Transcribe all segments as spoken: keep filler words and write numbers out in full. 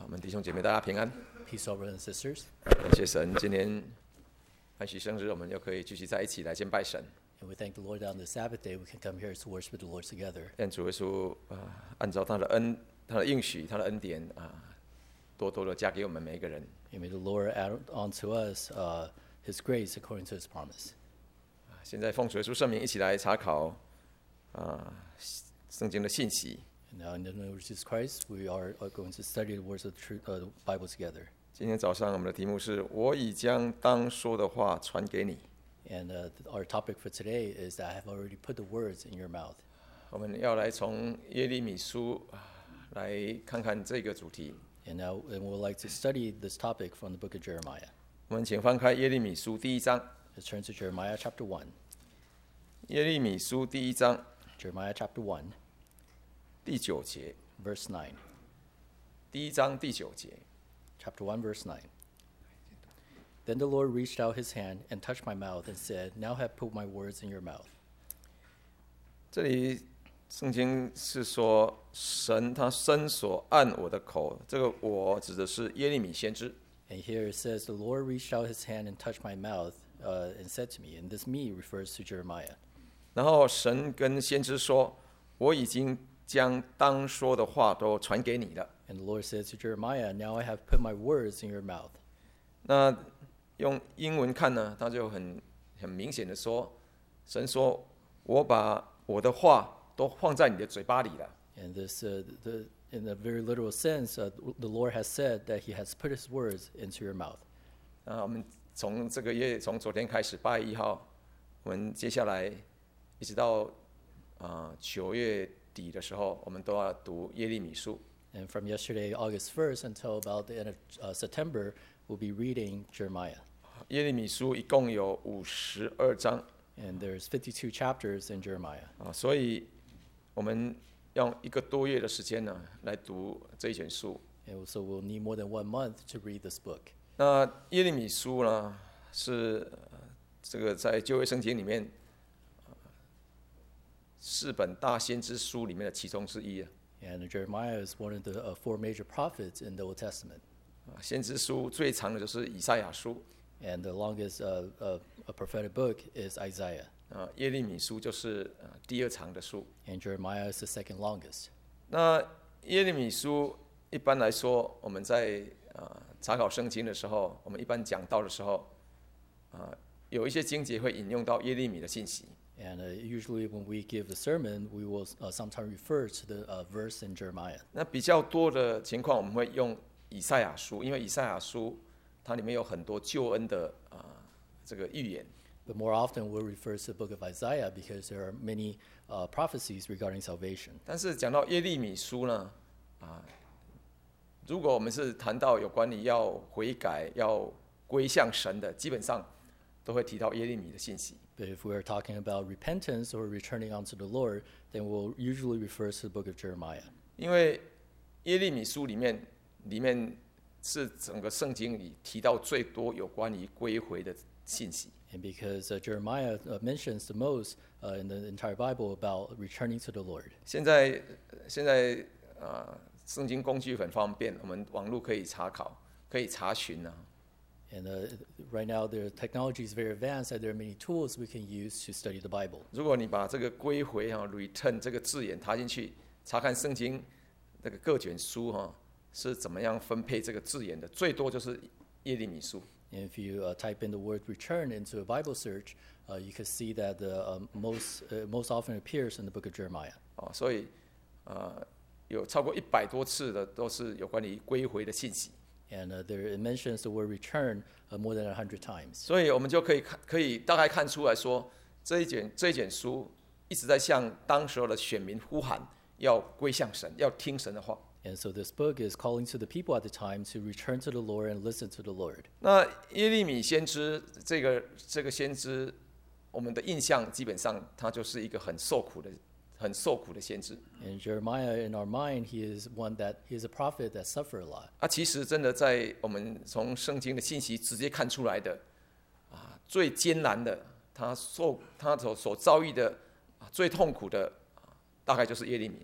我们弟兄姐妹大家平安， Peace, our brothers and sisters. 感谢神，今天安息生日，我们又可以聚集在一起来敬拜神。 And we thank the Lord that on the Sabbath day we can come here to worship the Lord together. 愿主耶稣啊、呃，按照他的恩、他的应许、他的恩典啊、呃，多多的加给我们每一个人。 And may the Lord add onto us uh, His grace according to His promise. 现在奉主耶稣圣名一起来查考啊、呃、圣经的信息。 And now in the name of Jesus Christ, we are, are going to study the words of the, truth, uh, the Bible together. 今天早上我们的题目是我已将当说的话传给你。 And uh, our topic for today is that I have already put the words in your mouth. 我们要来从耶利米书啊来看看这个主题。 And now and we'd like to study this topic from the book of Jeremiah. 我们请翻开耶利米书第一章。 Let's turn to Jeremiah chapter one. 耶利米书第一章 Jeremiah chapter one, 第九节， verse nine. 第一章第九节。 Chapter one, verse nine. Then the Lord reached out his hand and touched my mouth and said, Now I have put my words in your mouth. 这里圣经是说神他伸手按我的口，这个我指的是耶利米先知。 And here it says, The Lord reached out his hand and touched my mouth uh, and said to me, and this me refers to Jeremiah. 然后神跟先知说：“我已经将当说的话都传给你了。” And the Lord said to Jeremiah, Now I have put my words in your mouth. 那用英文看呢，他就很很明显的说，神说：“我把我的话都放在你的嘴巴里了。” And this, uh, the, in a very literal sense, uh, the Lord has said that he has put his words into your mouth. 啊，我们从这个月从昨天开始八月一号，我们接下来一直到啊九月底的时候，我们都要读耶利米书。 And from yesterday, August first, until about the end of uh, September, we'll be reading Jeremiah. 耶利米书一共有五十二章 And there's fifty-two chapters in Jeremiah. 啊，所以我们用一个多月的时间呢来读这一卷书。 And so we'll need more than one month to read this book. 那耶利米书呢是呃这个在旧约圣经里面呃四本大先知书里面的其中之一啊。 And Jeremiah is one of the uh, four major prophets in the Old Testament. 啊，先知书最长的就是以赛亚书。 And the longest uh, uh, a prophetic book is Isaiah. 啊，耶利米书就是呃第二长的书。 And Jeremiah is the second longest. 那耶利米书一般来说，我们在啊查考圣经的时候，我们一般讲到的时候，啊有一些经节会引用到耶利米的信息。 And uh, usually when we give the sermon, we will uh, sometimes refer to the uh, verse in Jeremiah. 那比较多的情况，我们会用以赛亚书，因为以赛亚书它里面有很多救恩的啊这个预言。 But more often we'll refer to the book of Isaiah because there are many uh, prophecies regarding salvation. 但是讲到耶利米书呢，啊，如果我们是谈到有关于要悔改、要归向神的，基本上都会提到耶利米的信息。 But if we're talking about repentance or returning unto the Lord, then we'll usually refer to the book of Jeremiah. 因为耶利米书里面里面是整个圣经里提到最多有关于归回的信息。 And because uh, Jeremiah uh, mentions the most uh, in the entire Bible about returning to the Lord. 现在现在啊，圣经工具很方便，我们网络可以查考，可以查询啊。 And uh, right now, the technology is very advanced, and there are many tools we can use to study the Bible. 如果你把这个归回哈 return 这个字眼插进去，查看圣经那个各卷书哈是怎么样分配这个字眼的，最多就是耶利米书。 And if you uh, type in the word return into a Bible search, uh, you can see that the um, most uh, most often appears in the book of Jeremiah. 哦，所以啊、呃、有超过一百多次的都是有关于归回的信息。 And uh, there it mentions the word return uh, more than a hundred times. 所以我们就可以看，可以大概看出来说，这一卷这一卷书一直在向当时候的选民呼喊，要归向神，要听神的话。 And so this book is calling to the people at the time to return to the Lord and listen to the Lord. 那耶利米先知这个这个先知，我们的印象基本上他就是一个很受苦的、很受苦的先知。 And Jeremiah, in our mind, he is one that he is a prophet that suffered a lot. 啊，其实真的在我们从圣经的信息直接看出来的，啊，最艰难的，他受他所所遭遇的啊最痛苦的，啊，大概就是耶利米了。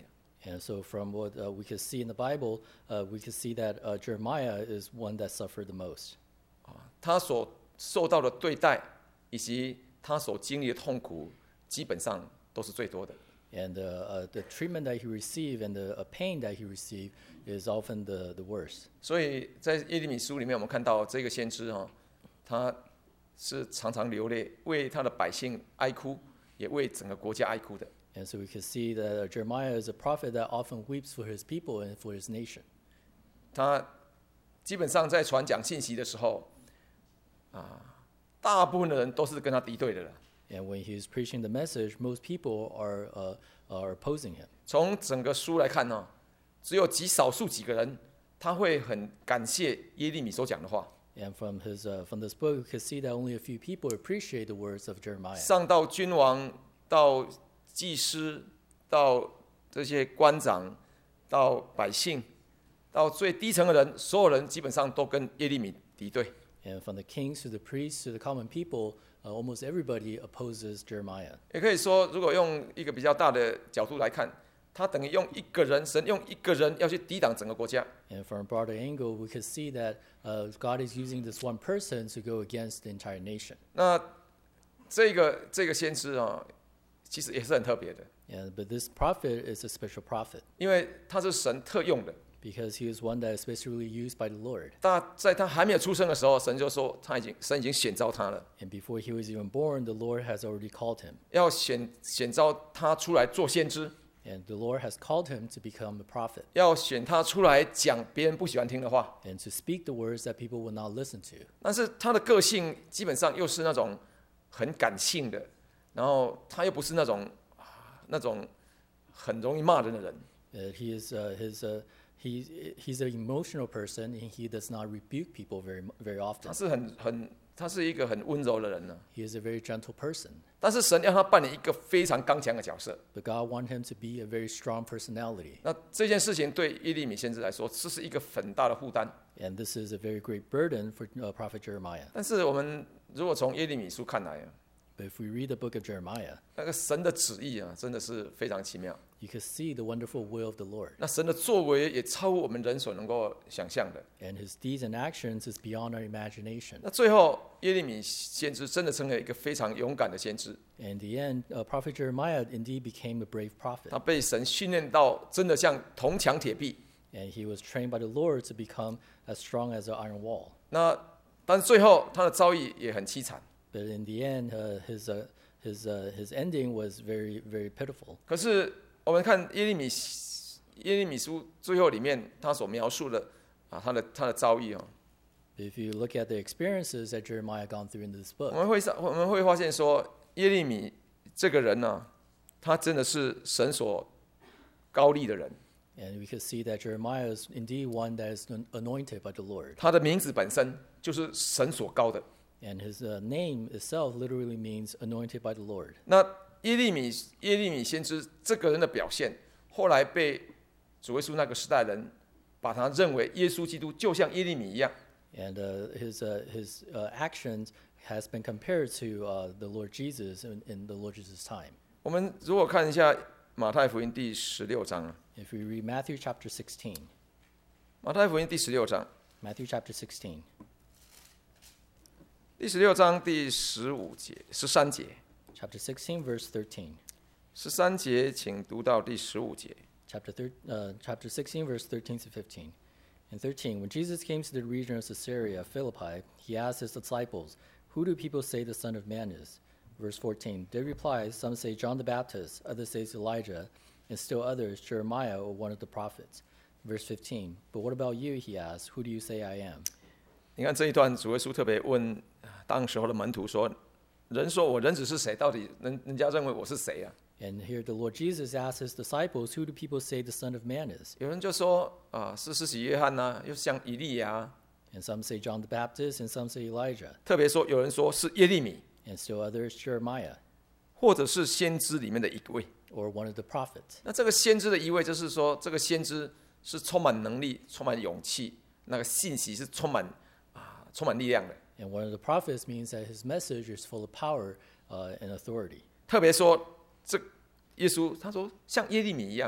And so, from what uh, we could see in the Bible, uh, we could see that uh, Jeremiah is one that suffered the most. 他所受到的对待以及他所经历的痛苦，基本上都是最多的。 And uh, uh, the treatment that he received and the uh, pain that he received is often the, the worst. 所以在耶利米书里面，我们看到这个先知哈，他是常常流泪，为他的百姓哀哭，也为整个国家哀哭的。 And so we can see that uh, Jeremiah is a prophet that often weeps for his people and for his nation. 他基本上在传讲信息的时候，啊，大部分的人都是跟他敌对的了。 And when he's preaching the message, most people are uh, are opposing him. 从整个书来看呢，只有极少数几个人，他会很感谢耶利米所讲的话。 And from his uh, from this book, you can see that only a few people appreciate the words of Jeremiah. 上到君王，到祭司，到这些官长，到百姓，到最低层的人，所有人基本上都跟耶利米敌对。 And from the kings to the priests to the common people, uh, almost everybody opposes Jeremiah. 也可以说，如果用一个比较大的角度来看，他等于用一个人，神用一个人要去抵挡整个国家。 And from a broader angle, we could see that uh, God is using this one person to go against the entire nation. 那这个这个先知啊，其实也是很特别的， And, but this prophet is a special prophet 因为他是神特用的。 because he is one that is specially used by the Lord. 但在他还没有出生的时候，神就说他已经神已经选召他了， And before he was even born, the Lord has already called him. 要选选召他出来做先知， And the Lord has called him to become a prophet 要选他出来讲别人不喜欢听的话。 and to speak the words that people will not listen to. 但是他的个性基本上又是那种很感性的，然后他又不是那种那种很容易骂人的人。 Uh, he is uh, his uh, he he's an emotional person and he does not rebuke people very very 他 often. 是很很他是一个很温柔的人呢、 He is a very gentle person. 但是神要他扮演一个非常刚强的角色。 But God wants him to be a very strong personality. 那这件事情对耶利米先知来说，这是一个很大的负担。 And this is a very great burden for uh, Prophet Jeremiah. 但是我们如果从耶利米书看来啊， But if we read the book of Jeremiah, 那个神的旨意啊，真的是非常奇妙。 you can see the wonderful will of the Lord. 那神的作为也超乎我们人所能够想象的。 And his deeds and actions is beyond our imagination. 那最后，耶利米先知真的成了一个非常勇敢的先知。 And in the end, uh, Prophet Jeremiah indeed became a brave prophet. 他被神训练到真的像铜墙铁壁。 And he was trained by the Lord to become as strong as an iron wall. 那但是最后他的遭遇也很凄惨。 But in the end, uh, his, uh, his, uh, his ending was very, very pitiful. 可是我们看耶利米耶利米书最后里面他所描述的啊，他的他的遭遇啊， But if you look at the experiences that Jeremiah gone through in this 我 book, 们会我们会发现说，耶利米这个人呢、啊，他真的是神所高立的人。 and we could see that Jeremiah is indeed one that is anointed by the Lord. 他的名字本身就是神所高的。 And his uh, name itself literally means anointed by the Lord. 那耶利米耶利米先知这个人的表现，后来被主耶稣那个时代人把他认为耶稣基督就像耶利米一样。 And uh, his, uh, his uh, actions has been compared to uh, the Lord Jesus in, in the Lord Jesus' time. 我们如果看一下马太福音第十六章啊， If we read Matthew chapter sixteen, 马太福音第十六章， Matthew chapter sixteen, 第十六章第十五节、十三节， chapter sixteen, verse thirteen. 十三节，请读到第十五节。 Chapter, thir- uh, chapter sixteen, verse thirteen to fifteen. And thirteen, when Jesus came to the region of Caesarea Philippi, he asked his disciples, "Who do people say the Son of Man is?" Verse fourteen, they replied, "Some say John the Baptist, others say Elijah, and still others Jeremiah or one of the prophets." Verse fifteen, "But what about you?" he asked, "Who do you say I am?" 你看这一段，主耶稣特别问当时候的门徒说：“人说我人子是谁？到底人人家认为我是谁啊？” And here the Lord Jesus asked his disciples, "Who do people say the Son of Man is?" 有人就说啊，是施洗约翰呐、又像以利亚。 And some say John the Baptist, and some say Elijah, 特别说，有人说是耶利米， and still others Jeremiah, 或者是先知里面的一位。 or one of the prophets. 那这个先知的一位，就是说，这个先知是充满能力、充满勇气，那个信息是充满啊，充满力量的。 And one of the prophets means that his message is full of power uh, and authority. 特别说，这耶稣他说像耶利米一样啊，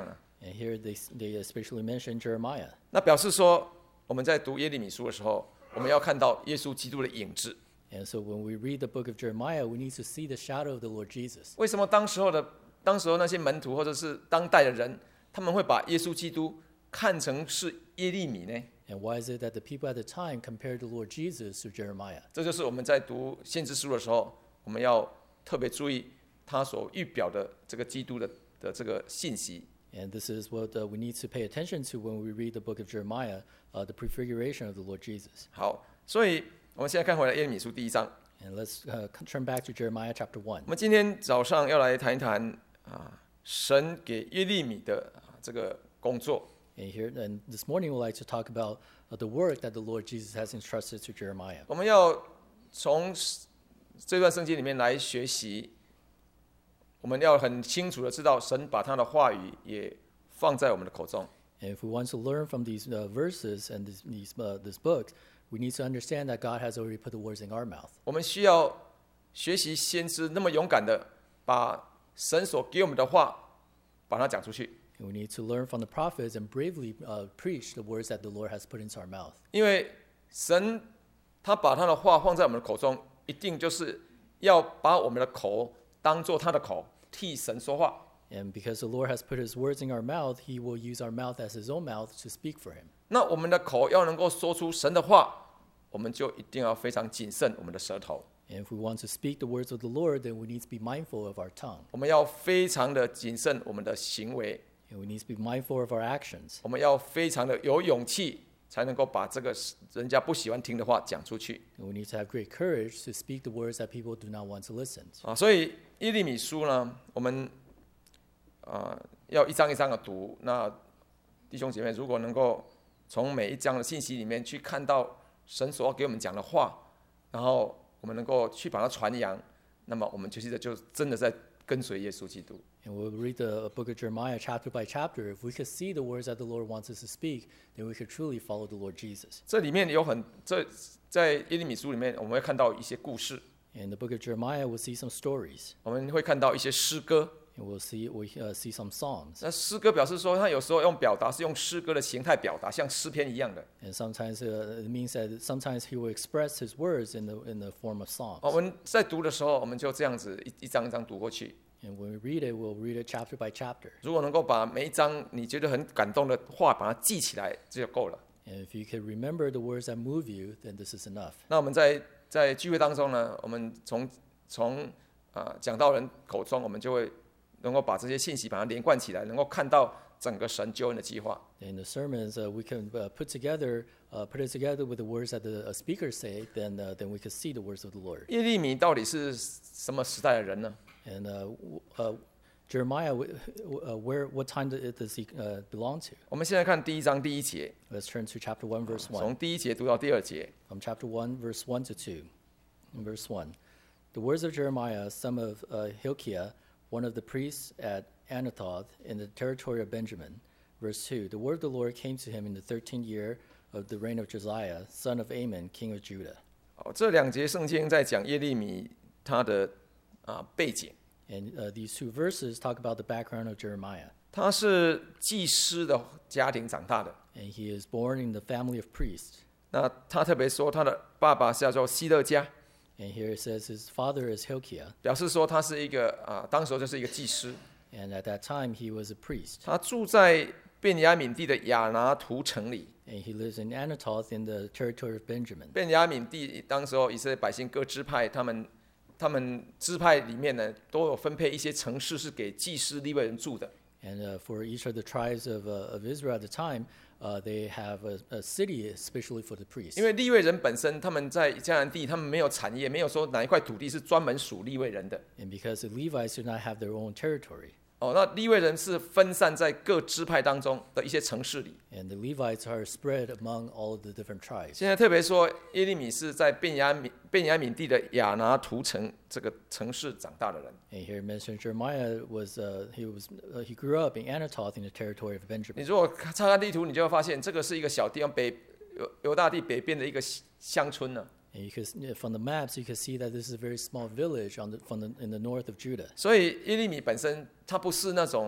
And here they, they especially mention Jeremiah. 那表示说，我们在读耶利米书的时候，我们要看到耶稣基督的影子。 And so when we read the book of Jeremiah, we need to see the shadow of the Lord Jesus. 为什么当时候的当时候那些门徒或者是当代的人，他们会把耶稣基督看成是耶利米呢？ And why is it that the people at the time compared the Lord Jesus to Jeremiah? 这就是我们在读先知书的时候，我们要特别注意他所预表的这个基督的的这个信息。 And this is what uh, we need to pay attention to when we read the book of Jeremiah, uh, the prefiguration of the Lord Jesus. 好，所以我们现在看回来耶利米书第一章。 And let's uh, turn back to Jeremiah chapter one. 我们今天早上要来谈一谈啊，神给耶利米的、啊、这个工作。 And here, and this morning, we'd like to talk about uh, the work that the Lord Jesus has entrusted to Jeremiah. 我们要从这段圣经里面来学习，我们要很清楚的知道，神把他的话语也放在我们的口中。 And if we want to learn from these uh, verses and this, these, uh, this book, we need to understand that God has already put the words in our mouth. 我们需要学习先知那么勇敢的把神所给我们的话，把它讲出去。 And we need to learn from the prophets and bravely uh, preach the words that the Lord has put into our mouth. 因为神他把他的话放在我们的口中，一定就是要把我们的口当做他的口，替神说话。 And because the Lord has put his words in our mouth, he will use our mouth as his own mouth to speak for him. 那我们的口要能够说出神的话，我们就一定要非常谨慎我们的舌头。 And if we want to speak the words of the Lord, then we need to be mindful of our tongue. 我们要非常的谨慎我们的行为， And we need to be mindful of our actions. 我们要非常的有勇气，才能够把这个人家不喜欢听的话讲出去。 And we need to have great courage to speak the words that people do not want to listen to. 啊，所以耶利米书呢，我们啊要一章一章的读。那弟兄姐妹，如果能够从每一章的信息里面去看到神所要给我们讲的话，然后我们能够去把它传扬，那么我们就是就真的在跟随耶稣基督。 And we'll read the book of Jeremiah chapter by chapter. If we could see the words that the Lord wants us to speak, then we could truly follow the Lord Jesus. 这里面有很这在耶利米书里面，我们会看到一些故事， In the book of Jeremiah, we'll see some stories. 我们会看到一些诗歌。 And we'll see, we, uh, see some psalms. 那诗歌表示说，他有时候用表达是用诗歌的形态表达，像诗篇一样的。 And sometimes uh, it means that sometimes he will express his words in the, in the form of songs. 我们在读的时候，我们就这样子一一章一章读过去。 And when we read it, we'll read it chapter by chapter. 如果能够把每一章你觉得很感动的话，把它记起来，这就够了。 And if you can remember the words that move you, then this is enough. 那我们在在聚会当中呢，我们从从啊讲道人口中，我们就会能够把这些信息把它连贯起来，能够看到整个神救恩的计划。 In the sermons, uh, we can uh, put together, uh, put it together with the words that the uh, speakers say. Then, uh, then we can see the words of the Lord. 耶利米到底是什么时代的人呢？ And uh, w- uh, Jeremiah, w- uh, where, what time do- does he uh, belong to? 我们现在看第一章第一节， Let's turn to chapter one, verse 从 one. 第一节读到第二节。 From chapter one, verse one to two. In verse one, the words of Jeremiah, son of uh, Hilkiah, one of the priests at Anathoth in the territory of Benjamin. Verse two, the word of the Lord came to him in the thirteenth year of the reign of Josiah, son of Amon, king of Judah. 好，这两节圣经在讲耶利米他的啊背景。 And uh, these two verses talk about the background of Jeremiah. 他是祭司的家庭长大的。 And he is born in the family of priests. 那他特别说，他的爸爸是叫做希勒家， And here it says his father is Hilkiah. 表示说他是一个啊，当时就是一个祭司。 And at that time, he was a priest. 他住在便雅悯地的亚拿图城里。 And he lives in Anathoth in the territory of Benjamin. 便雅悯地当时候以色列百姓各支派，他们他们支派里面呢，都有分配一些城市是给祭司利未人住的。 And uh, for each of the tribes of, uh, of Israel at the time, uh, they have a, a city especially for the priests. 因为利未人本身他们在迦南地，他们没有产业，没有说哪一块土地是专门属利未人的。 And because the Levites do not have their own territory. 哦，那利未人是分散在各支派当中的一些城市里。 And the Levites are spread among all of the different tribes. 现在特别说，耶利米是在便雅悯便雅悯地的亚拿图城这个城市长大的人。 And here mentioned Jeremiah was, uh, he was, uh, he grew up in Anathoth in the territory of 你 Benjamin. 如果查看地图，你就会发现这个是一个小地方，北犹犹大地北边的一个乡村呢。 And you can, from the maps, you can see that this is a very small village on the, from the, in the north of Judah. 所以耶利米本身他不是那种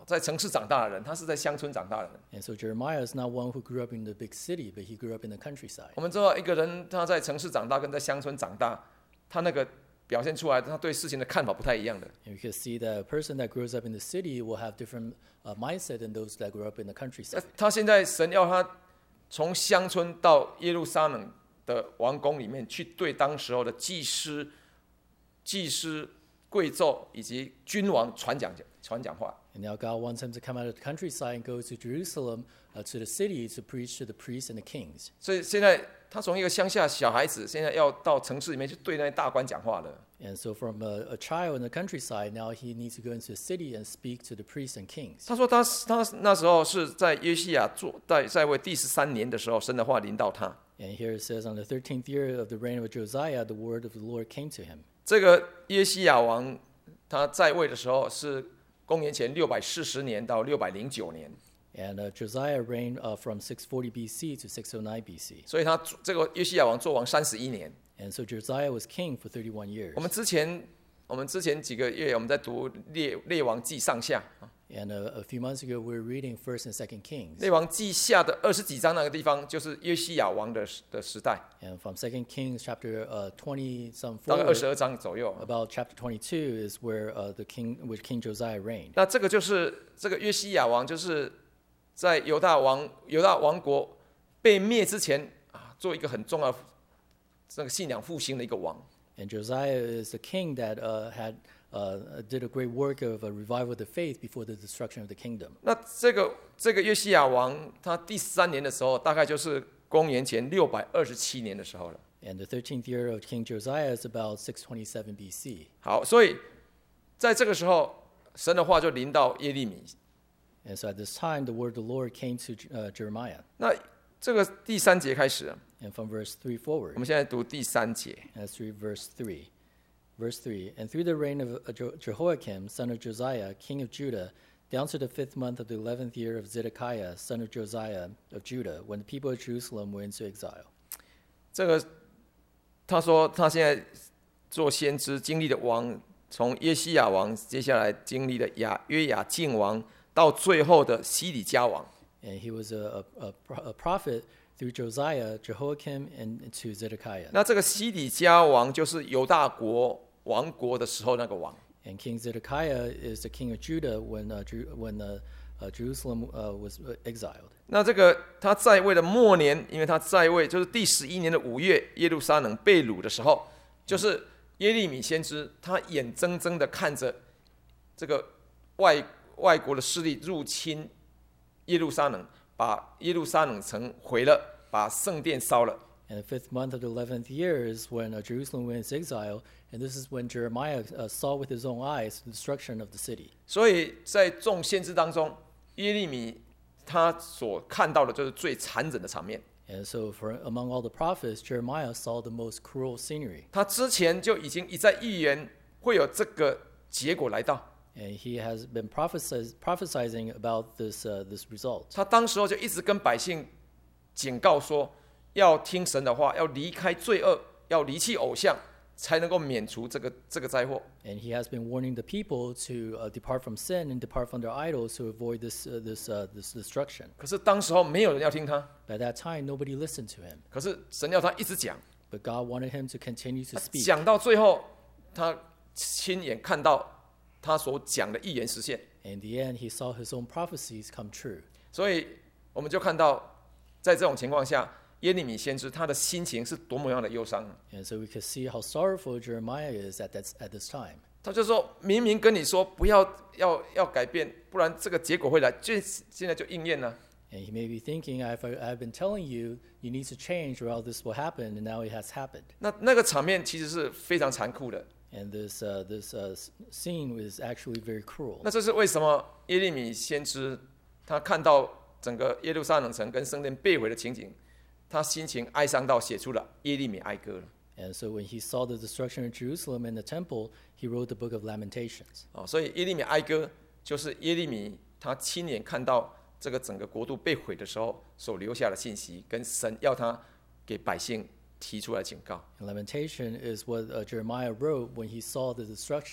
在城市长大的人，他是在乡村长大的人。 And so Jeremiah is not one who grew up in the big city, but he grew up in the countryside. 我们知道一个人他在城市长大跟在乡村长大，他那个表现出来，他对事情的看法不太一样的。 And we can see that a person that grows up in the city will have different uh, mindset than those that grew up in the 那 countryside. 他现在神要他从乡村到耶路撒冷的王宫里面去对当时候的祭司、祭司、贵胄以及君王传讲传讲话。 And now God wants him to come out of the countryside and go to Jerusalem, uh, to the city, to preach to the priests and the kings. 所以现在他从一个乡下小孩子，现在要到城市里面去对那些大官讲话了。 And so from a, a child in the countryside, now he needs to go into the city and speak to the priests and kings. 他说他他那时候是在约西亚做在在位第十三年的时候，神的话临到他。 And here it says, on the thirteenth year of the reign of Josiah, the word of the Lord came to him. 这个约西亚王他在位的时候是公元前六百四十年到六百零九年， And uh, Josiah reigned uh, from six forty B C to six oh nine B C. 所以他这个约西亚王做王三十一年。 And so Josiah was king for thirty-one years. 我们之前我们之前几个月我们在读列列王记上下， And uh, a few months ago, we were reading First and Second Kings. 列王记下的二十几章那个地方就是约西亚王的的时代， And from Second Kings chapter uh, twenty some 大概二十 forward, 二章左右。 about chapter twenty-two is where uh, the king, which King Josiah reigned. 那这个就是这个约西亚王，就是在犹大王犹大王国被灭之前啊，做一个很重要的这个信仰复兴的一个王。 And Josiah is the king that uh, had uh, did a great work of a revival of the faith before the destruction of the kingdom. 那这个这个约西亚王，他第十三年的时候，大概就是公元前六百二十七年的时候了。 And the thirteenth year of King Josiah is about six twenty-seven B C. 好，所以在这个时候，神的话就临到耶利米。 And so at this time, the word of the Lord came to uh, Jeremiah. 那这个第三节开始， And from verse three 我 forward, 们现在读第三节。 let's read verse three. Verse three, and through the reign of uh, Je- Jehoiakim, son of Josiah, king of Judah, down to the fifth month of the eleventh year of Zedekiah, son of Josiah of Judah, when the people of Jerusalem went into exile. 这个他说他现在做先知经历的王，从耶西亚王，接下来经历了亚约雅敬王，到最后的西底家王。 And he was a, a, a, pro- a prophet through Josiah, Jehoiakim, and to Zedekiah. 那这个西底家王就是犹大国亡国的时候那个王。 And King Zedekiah is the king of Judah when, uh, Ju- when uh, uh, Jerusalem uh, was uh, exiled. 那这个他在位的末年，因为他在位就是第十一年的五月，耶路撒冷被掳的时候，就是耶利米先知，他眼睁睁的看着这个外外国的势力入侵耶路撒冷，把耶路撒冷城毁了，把圣殿烧了。 And the fifth month of the eleventh year is when uh, Jerusalem went into exile, and this is when Jeremiah uh, saw with his own eyes the destruction of the city. 所以在众先知当中，耶利米他所看到的就是最残忍的场面。 And so, for among all the prophets, Jeremiah saw the most cruel scenery. 他之前就已经一再预言会有这个结果来到。 And he has been prophesiz- prophesying about this, uh, this result. 他当时候就一直跟百姓警告说，要听神的话，要离开罪恶，要离弃偶像，才能够免除这个这个灾祸。 And he has been warning the people to uh, depart from sin and depart from their idols to avoid this, uh, this, uh, this destruction. 可是当时候没有人要听他， But at that time, nobody listened to him. 可是神要他一直讲， But God wanted him to continue to speak. 讲到最后，他亲眼看到他所讲的预言实现。 In the end, he saw his own prophecies come true. 所以我们就看到，在这种情况下，耶利米先知他的心情是多么样的忧伤。 And so we could see how sorrowful Jeremiah is at, that, at this time. 他就说明明跟你说不要要要改变，不然这个结果会来，就现在就应验了。 And he may be thinking, I've, I've been telling you, you need to change or else this will happen, and now it has happened. 那那个场面其实是非常残酷的。 And this, uh, this uh, s- scene is actually very cruel. 那这是为什么耶利米先知他看到整个耶路撒冷城跟圣殿被毁的情景，他心情哀伤到写出了耶利米哀歌了。 And so when he saw the destruction of Jerusalem and the temple, he wrote the book of Lamentations. 哦，所以耶利米哀歌就是耶利米他亲眼看到这个整个国度被毁的时候所留下的信息，跟神要他给百姓提出来警告。 And lamentation is what uh, Jeremiah wrote when he saw the destruction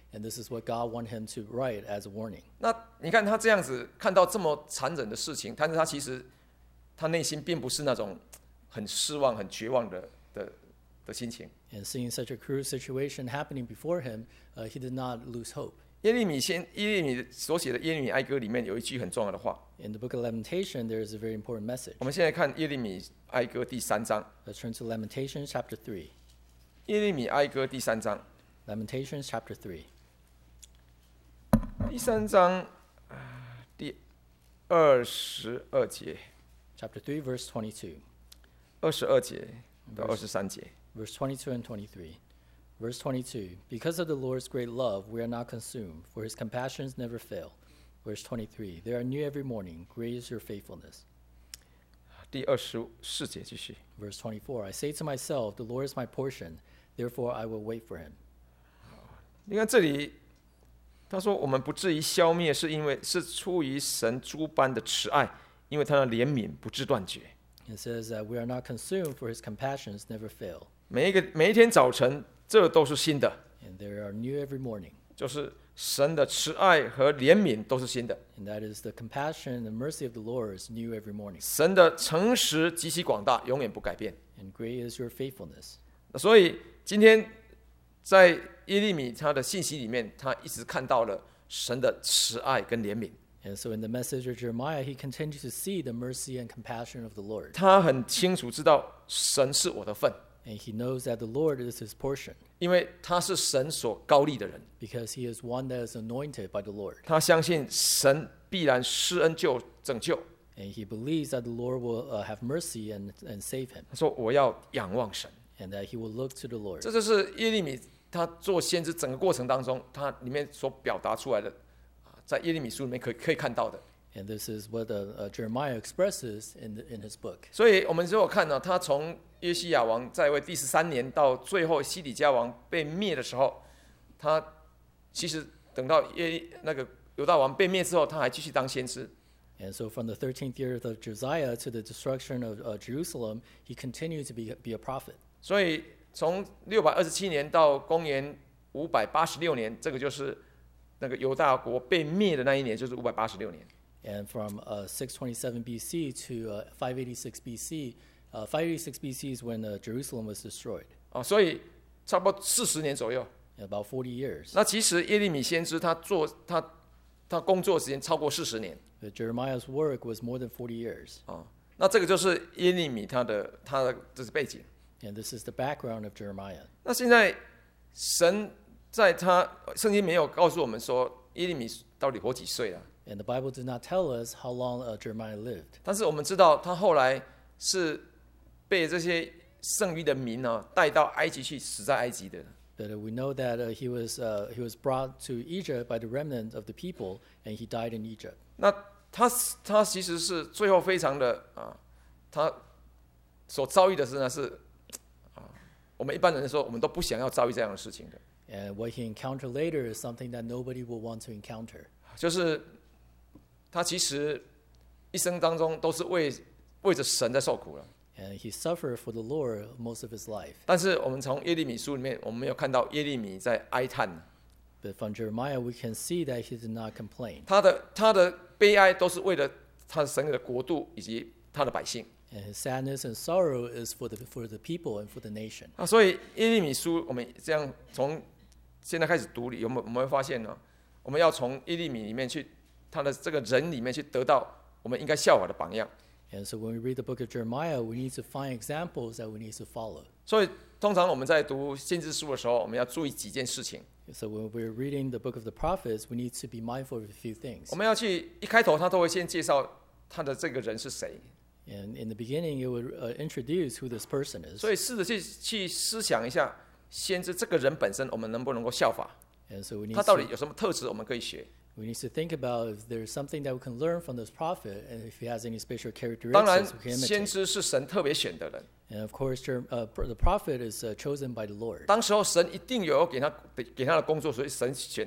and this is what God wanted him to write as a warning. 那你看他这样子看到这么残忍的事情，但是他其实他内心并不是那种很失望、很绝望的的的心情。 And seeing such a cruel situation happening before him, uh, he did not lose hope. 耶利米先耶利米所写的耶利米哀歌里面有一句很重要的话。 In the book of Lamentation, there is a very important message. 我们现在看耶利米哀歌第三章。 Let's turn to Lamentations chapter three. 耶利米哀歌第三章。 Lamentations chapter three. 第三章第二十二节。 Chapter three, verse twenty-two. 二十二节到二十三节。 Verse twenty-two and twenty-three. Verse twenty-two, because of the Lord's great love, we are not consumed, for his compassions never fail. Verse twenty-three, they are new every morning, great is your faithfulness. 第二十四节继续。 Verse twenty-four, I say to myself, the Lord is my portion, therefore I will wait for him. 你看这里，他说我们不至于消灭，是因为是出于神诸般的慈爱，因为他的怜悯不至断绝。 It says that we are not consumed, for his compassions never fail. 每一个每一天早晨，这都是新的。 And they are new every morning. 就是神的慈爱和怜悯都是新的。 And that is the compassion and the mercy of the Lord is new every morning. 神的诚实极其广大，永远不改变。 And great is your faithfulness. 所以今天在耶利米他的信息里面，他一直看到了神的慈爱跟怜悯。 And so in the message of Jeremiah, he continues to see the mercy and compassion of the Lord. 他很清楚知道神是我的份。 And he knows that the Lord is his portion. 因为他是神所高立的人。 Because he is one that is anointed by the Lord. 他相信神必然施恩救拯救。 And he believes that the Lord will uh, have mercy and, and save him. 他说我要仰望神。 And that he will look to the Lord. 这就是耶利米他做先知整个过程当中，他里面所表达出来的，在耶利米书里面可以可以看到的。 And this is what uh, uh, Jeremiah expresses in, the, in his book. 所以我们如果看呢，他从约西亚王在位第十三年到最后西底家王被灭的时候，他其实等到耶那个犹大王被灭之后，他还继续当先知。 And so from the thirteenth year of Josiah to the destruction of uh, Jerusalem, he continued to be, be a prophet. 所以从六百二十七年到公元五百八十六年，这个就是那个犹大国被灭的那一年，就是五百八十六年。 And from uh, six twenty-seven B C to uh, five eighty-six B C, uh, five eighty-six B C is when uh, Jerusalem was destroyed. 哦，所以差不多四十年左右。 About forty years. 那其实耶利米先知他做他他工作时间超过四十年。 But Jeremiah's work was more than forty years. 哦，那这个就是耶利米他的他的这是背景。 And this is the background of Jeremiah. 那现在神在他圣经没有告诉我们说耶利米到底活几岁了。 And the Bible did not tell us how long uh, Jeremiah lived. 但是我们知道他后来是被这些剩余的民呢、啊、带到埃及去，死在埃及的。 But uh, we know that uh, he was uh, he was brought to Egypt by the remnant of the people, and he died in Egypt. 那他他其实是最后非常的啊，他所遭遇的是呢是啊，我们一般人说我们都不想要遭遇这样的事情的。 And what he encountered later is something that nobody will want to encounter. 就是他其实一生当中都是为为着神在受苦了。 And he suffered for the Lord most of his life. 但是我们从耶利米书里面，我们没有看到耶利米在哀叹。 But from Jeremiah, we can see that he did not complain. 他的他的悲哀都是为了他神的国度以及他的百姓。 And his sadness and sorrow is for the for the people and for the nation. 啊，所以耶利米书我们这样从现在开始读里，有没有我们会发现呢？我们要从耶利米里面去，他的这个人里面去得到我们应该效法的榜样。 And so when we read the book of Jeremiah, we need to find examples that we need to follow. 所以通常我们在读先知书的时候，我们要注意几件事情。 So when we're reading the book of the prophets, we need to be mindful of a few things. 我们要去一开头，他都会先介绍他的这个人是谁。 And in the beginning, it would uh, introduce who this person is. 所以试着去去思想一下，先知这个人本身，我们能不能够效法？ And so we need 他到底 to, 有什么特质我们可以学？ we need to think about if there's something that we can learn from this prophet, and if he has any special 当然 characteristics we，can 先 imitate. 知是神特别选的人。 And of course, Jer- uh, the prophet is uh, chosen by the Lord. 当时候神一定有给他给他的工作，所以神选他。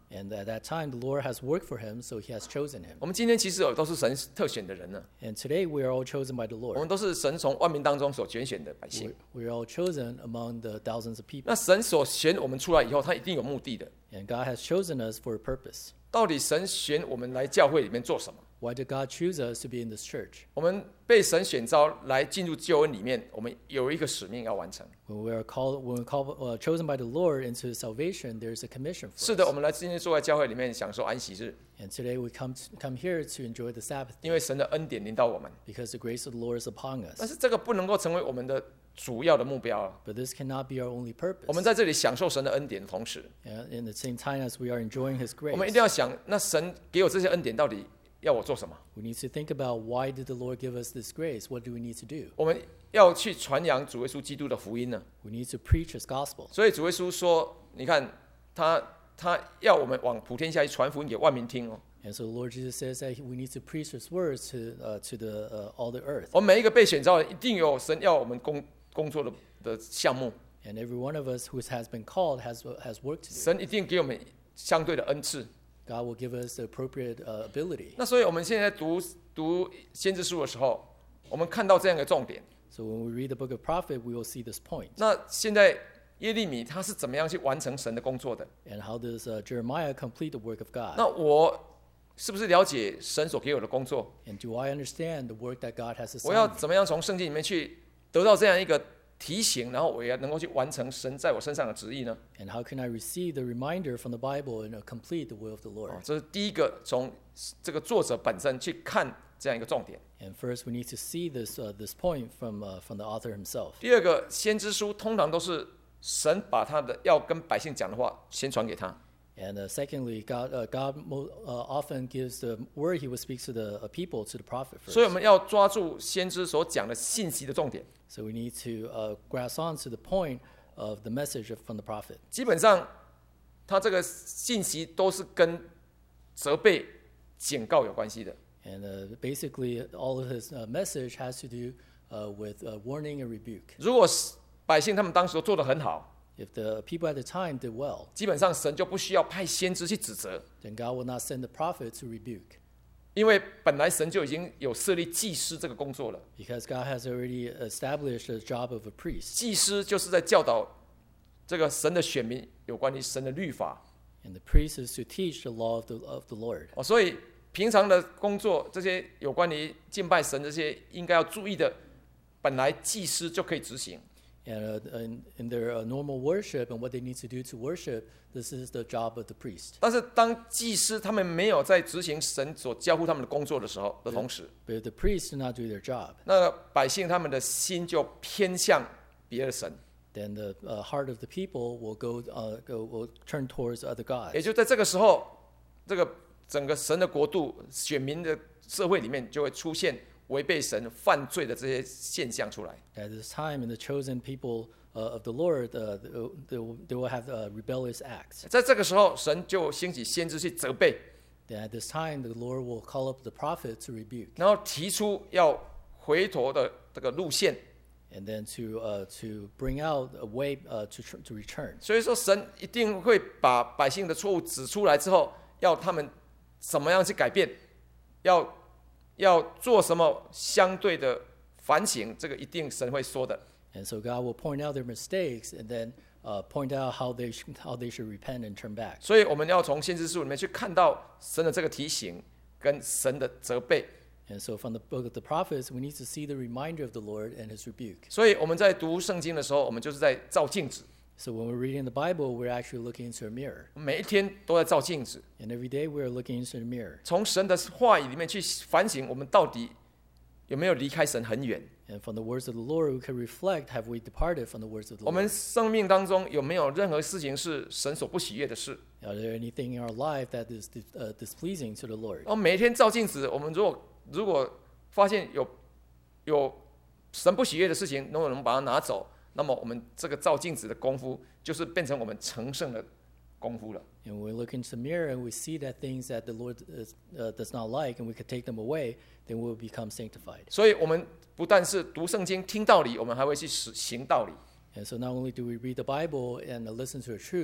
And at that time, the Lord has worked for him, so he has chosen him. 我们今天其实有都是神特选的人呢， And today we are all chosen by the 我们 Lord. 都是神从万民当中所拣选的百 We're, 姓。 we're all chosen among the thousands of people. 那神所选我们出来以后，他一定有目的的。 And God has chosen us for a purpose. 到底神选我们来教会里面做什么？ Why did God choose us to be in this church? 我们被神选召来进入救恩里面，我们有一个使命要完成。 When we are called, when we're called, uh, chosen by the Lord into salvation, there's a commission for 是的，我 us. 们来今天坐在教会里面享受安息日， And today we come to, come here to enjoy the Sabbath 因为神的恩典临到我们。 because the grace of the Lord is upon 但 us. 是这个不能够成为我们的主要的目标啊。 But this cannot be our only 我们 purpose. 在这里享受神的恩典的同时， And in the same time as we are enjoying His 我们一 grace, 定要想，那神给我这些恩典到底要我做什么？ we need to think about why did the Lord give us this grace? What do we need to do? 我们要去传扬主耶稣基督的福音呢。 We need to preach His gospel. 所以主耶稣说：“你看，他他要我们往普天下去传福音给万民听哦。 And so the Lord Jesus says that we need to preach His words to uh, to the uh, all the earth. 我们每一个被选召的人，一定有神要我们工工作的的项目， And every one of us who has been called has has work to do. 神一定给我们相对的恩赐。 God will give us the appropriate uh, ability. 那所以我们现在读读先知书的时候，我们看到这样一个重点。 So when we read the book of prophet, we will see this point. 那现在耶利米他是怎么样去完成神的工作的？ And how does uh, Jeremiah complete the work of 那 God? 我是不是了解神所给我的工作？ And do I understand the work that God has 我要 assigned me? 怎么样从圣经里面去得到这样一个提醒，然后我也能够去完成神在我身上的旨意呢？ And how can I receive the reminder from the Bible and uh, complete the will of the 哦 Lord? 这是第一个，从这个作者本身去看这样一个重点。 And first, we need to see this uh, this point from uh, from the author himself. 第二个，先知书通常都是神把他的要跟百姓讲的话先传给他。 And uh, secondly, God uh, God mo- uh, often gives the word He will speak to the uh, people to the prophet 所以我 first. 们要抓住先知所讲的信息的重点。 So we need to uh, grasp on to the point of the message of, from the prophet. 基本上，他这个信息都是跟责备、警告有关系的。 And uh, basically, all of his uh, message has to do uh, with uh, warning and rebuke. 如果是百姓他们当时都做得很好， If the people at the time did well, 基本上神就不需要派先知去指责， then God will not send the prophet to rebuke, 因为本来神就已经有设立祭司这个工作了。 because God has already established the job of a priest. 祭司就是在教导这个神的选民有关于神的律法 And the priest is to teach the law of the, of the Lord. 哦，所以平常的工作这些有关于敬拜神这些应该要注意的，本来祭司就可以执行。 And uh, in, in their uh, normal worship and what they need to do to worship, this is the job of the priest. 但是当祭司他们没有在执行神所交付他们的工作的时候的同时， But if the priests do not do their job, 那百姓他们的心就偏向别的神， then the uh, heart of the people will go, uh, go will turn towards other 也 gods. 就在这个时候，这个整个神的国度、选民的社会里面就会出现违背神、犯罪的这些现象出来。 At this time, in the chosen people uh, of the Lord, uh, they, will, they will have uh, rebellious acts. 在这个时候，神就兴起先知去责备， Then at this time, the Lord will call up the prophet to rebuke, 然后提出要回头的这个路线。 and then to uh, to bring out a way uh, to tr- to return. 所以说，神一定会把百姓的错误指出来之后，要他们怎么样去改变，要要做什么相对的反省，这个一定神会说的。 And so God will point out their mistakes, and then uh, point out how they sh- how they should repent and turn back. 所以我们要从先知书里面去看到神的这个提醒跟神的责备。 And so from the book of the prophets, we need to see the reminder of the Lord and His rebuke. 所以我们在读圣经的时候，我们就是在照镜子， So when we're reading the Bible, we're actually looking into a mirror, 每一天都在照镜子， and every day we're looking into the mirror. 从神的话语里面去反省，我们到底有没有离开神很远？ And from the words of the Lord, we can reflect: Have we departed from the words of the 我们 Lord? 生命当中有没有任何事情是神所不喜悦的事？ Are there anything in our life that is dis- uh, displeasing to the Lord? 然后每一天照镜子，我们如果如果发现有有神不喜悦的事情，能不能把它拿走？那么我们这个照镜子的功夫，就是变成我们成圣的功夫了。 And when we look into the mirror and we see that things that the Lord is, uh, does not like, and we could take them away, then we will become sanctified. 所以，我们不但是读圣经、听道理，我们还会去实行道理。 And so not only do we read the Bible and uh, listen to the truth,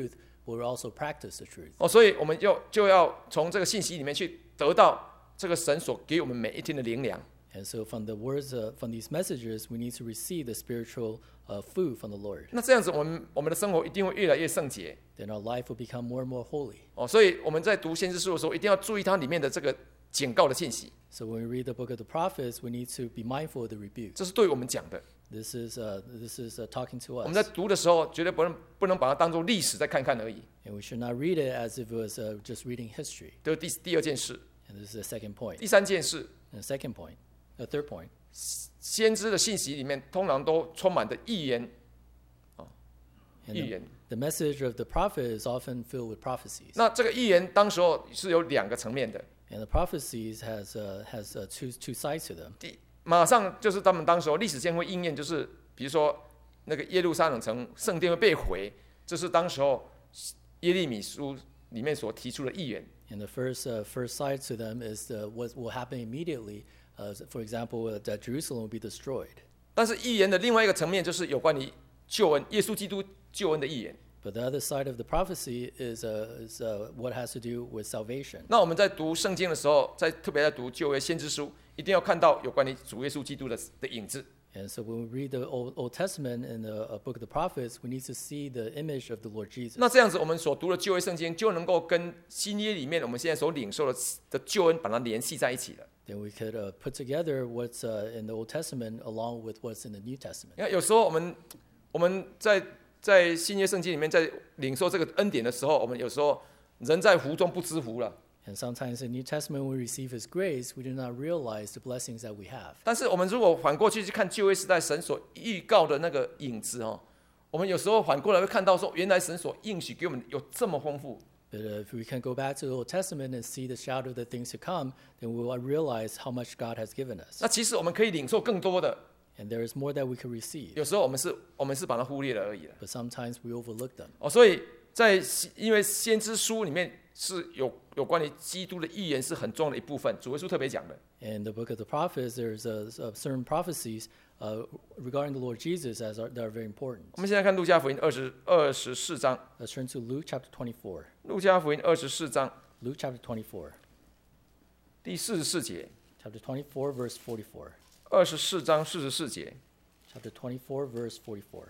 but we also practice the truth. 哦，所以我们就就要从这个信息里面去得到这个神所给我们每一天的灵粮。 And so from the words, uh, from these messages, we need to receive the spiritual uh, food from the Lord. 那这样子，我们我们的生活一定会越来越圣洁。 Then our life will become more and more holy. 哦，所以我们在读先知书的时候，一定要注意它里面的这个警告的信息， So when we read the book of the prophets, we need to be mindful of the rebuke. 这是对我们讲的。 This is uh, this is uh, talking to 我们在 us, 读的时候，绝对不能不能把它当做历史再看看而已。 and we should not read it as if it was uh, just reading history. 这是第第二件事。 And this is the second point. 第三件事， And the second point, the third point, 先知的信息里面通常都充满着预言， and 预 the, 言。 the message of the prophet is often filled with prophecies. 那这个预言当时候是有两个层面的。 And the prophecies has uh, has uh, two two sides to them. 第马上就是他们当时候历史间会应验，就是比如说那个耶路撒冷城圣殿会被毁，这是当时候耶利米书里面所提出的预言。 And the first uh, first side to them is the, what will happen immediately. Uh, for example, uh, that Jerusalem will be destroyed. 但是预言的另外一个层面就是有关于救恩，耶稣基督救恩的预言。 But the other side of the prophecy is, uh, is uh, what has to do with salvation. 那我们在读圣经的时候，在特别在读旧约先知书，一定要看到有关于主耶稣基督的的影子。 And so when we read the Old, Old Testament and the uh, book of the prophets, we need to see the image of the Lord Jesus. 那这样子，我们所读的旧约圣经就能够跟新约里面我们现在所领受的的救恩，把它联系在一起了。 Then we could uh, put together what's uh, in the Old Testament along with what's in the New Testament. 你看，有时候我们我们在在新约圣经里面在领受这个恩典的时候，我们有时候人在福中不知福了。 And sometimes in the New Testament, when we receive His grace, we do not realize the blessings that we have. 但是我们如果反过去去看旧约时代神所预告的那个影子哦，我们有时候反过来会看到说，原来神所应许给我们有这么丰富。 But uh, if we can go back to the Old Testament and see the shadow of the things to come, then we will realize how much God has given us. 那其实我们可以领受更多的， And there is more that we can receive. 有时候我们是我们是把它忽略了而已了。 But sometimes we overlook them. 哦，所以在因为先知书里面是有有关于基督的预言是很重要的一部分，主耶稣特别讲的。 In the book of the prophets, there's uh, uh, certain prophecies uh, regarding the Lord Jesus as are, that are very important. 我们现在看路加福音二十二十四章， Let's turn to Luke chapter twenty-four. 路加福音二十四章 Luke chapter twenty-four. 第四十四节， Chapter twenty-four, verse forty-four. 二十四章四十四节， Chapter twenty-four, verse forty-four.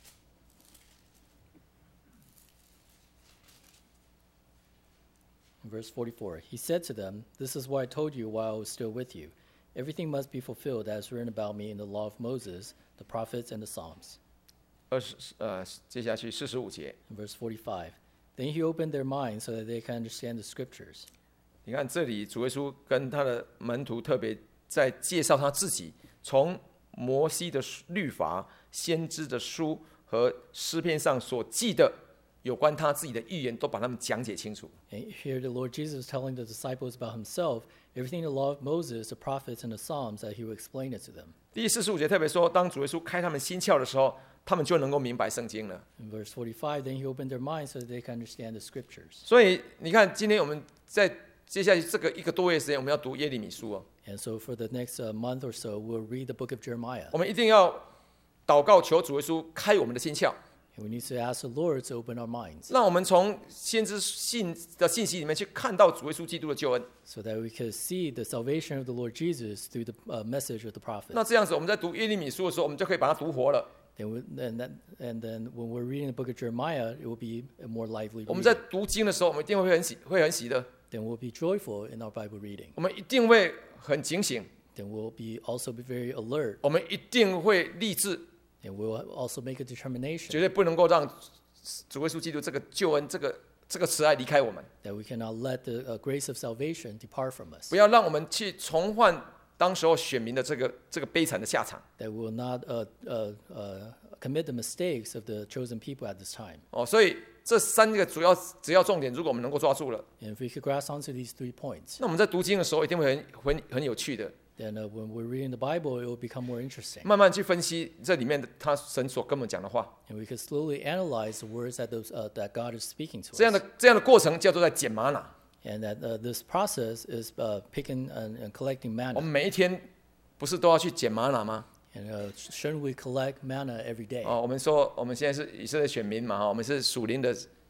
Verse forty-four, he said to them, "This is what I told you while I was still with you. Everything must be fulfilled as written about me in the law of Moses, the prophets, and the Psalms." 二十呃，接下去四十五节， And verse forty-five, then he opened their minds so that they can understand the scriptures. 你看这里主耶稣跟他的门徒特别在介绍他自己，从摩西的律法、先知的书和诗篇上所记的有关他自己的预言，都把他们讲解清楚。 And here the Lord Jesus is telling the disciples about himself, everything in the law of Moses, the prophets, and the Psalms, that he will explain it to them. 第四十五节特别说，当主耶稣开他们心窍的时候，他们就能够明白圣经了。 In verse forty-five, then he opened their minds so that they can understand the scriptures. 所以你看，今天我们在接下来这个一个多月时间，我们要读耶利米书哦。 And so for the next uh, month or so, we'll read the book of Jeremiah. 我们一定要祷告求主耶稣开我们的心窍， And we need to ask the Lord to open our minds 让我们从先知信的信息里面去看到主耶稣基督的救恩。 so that we can see the salvation of the Lord Jesus through the uh, message of the prophet. 那这样子，我们在读耶利米书的时候，我们就可以把它读活了。 Then we, and, that, and then when we're reading the book of Jeremiah, it will be a more lively 我们在 reading. 读经的时候，我们一定会很喜，会很喜的。 Then we'll be joyful in our Bible reading. 我们一定会很警醒， Then we'll be also be very alert. 我们一定会立志， And we'll also make a determination 绝对不能够让主耶稣基督这个救恩、这个这个慈爱离开我们， that we cannot let the uh, grace of salvation depart from us. 不要让我们去重患当时候选民的这个这个悲惨的下场。 That we will not uh, uh, uh, commit the mistakes of the chosen people at this time. 哦，所以这三个主要只要重点，如果我们能够抓住了， And if we could grasp onto these three points, 那我们在读经的时候一定会很很很有趣的， then uh, when we're reading the Bible, it will become more interesting. 慢慢去分析这里面的他神所跟我们讲的话。 And we could slowly analyze the words that, those, uh, that God is speaking to 这样 us. 的这样的过程叫做在捡玛瑙。 And that uh, this process is uh, picking and, and collecting 我们 manna. 每一天不是都要去捡玛瑙吗？ And uh, shouldn't we collect manna every day? 哦，我们说我们现在是以色列选民嘛，哈，我们是属灵的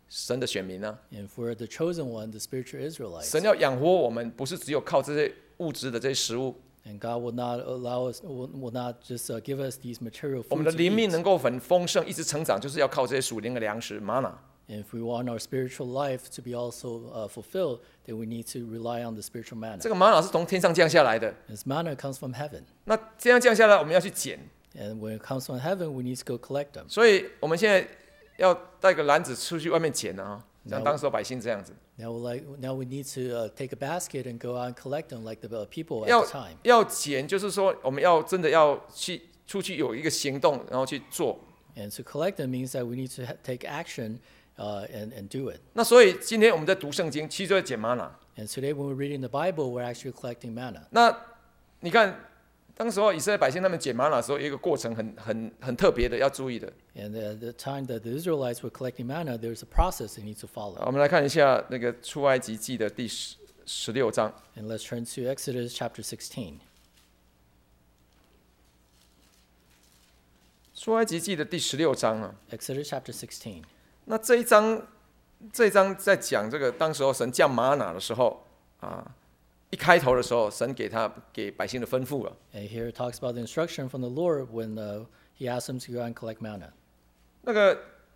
神的选民啊。 And for the chosen one, the spiritual Israelites. 神要养活我们，不是只有靠这些物质的这些食物。 And God will not allow us, will, will not just uh, give us these material 我们 food 的 to 灵命 eat. 能够很丰盛，一直成长，就是要靠这些属灵的粮食 （mana）。 And if we want our spiritual life to be also uh, fulfilled, then we need to rely on the spiritual manna. 这个玛瑙是从天上降下来的。 This manna comes from heaven. 那这样降下来，我们要去捡。 And when it comes from heaven, we need to go collect them. 所以我们现在要带个篮子出去外面捡啊，像 No. 当时的百姓这样子。 Now, like, now we need to uh, take a basket and go out and collect them like the uh, people at 要 the time. 要捡，就是说我们要真的要去出去有一个行动，然后去做。 And to collect them means that we need to ha- take action uh, and, and do it. 那所以今天我们在读圣经，其实就在捡玛瑙。 And today when we're reading the Bible, we're actually collecting manna. 那你看，当时候以色列百姓他们捡玛瑙的时候，有一个过程很很很特别的，要注意的。 And at the time that the Israelites were collecting manna, there's a process they need to 好 follow. 我们来看一下那个出埃及记的第十十六章。 And let's turn to Exodus chapter sixteen. 出埃及记的第十六章啊， Exodus chapter sixteen. 那这一章这一章在讲这个当时候神降玛瑙的时候啊，一开头的时候，神给他给百姓的吩咐了。 And here it talks about the instruction from the Lord when uh, he asked them to go out and collect manna. 那个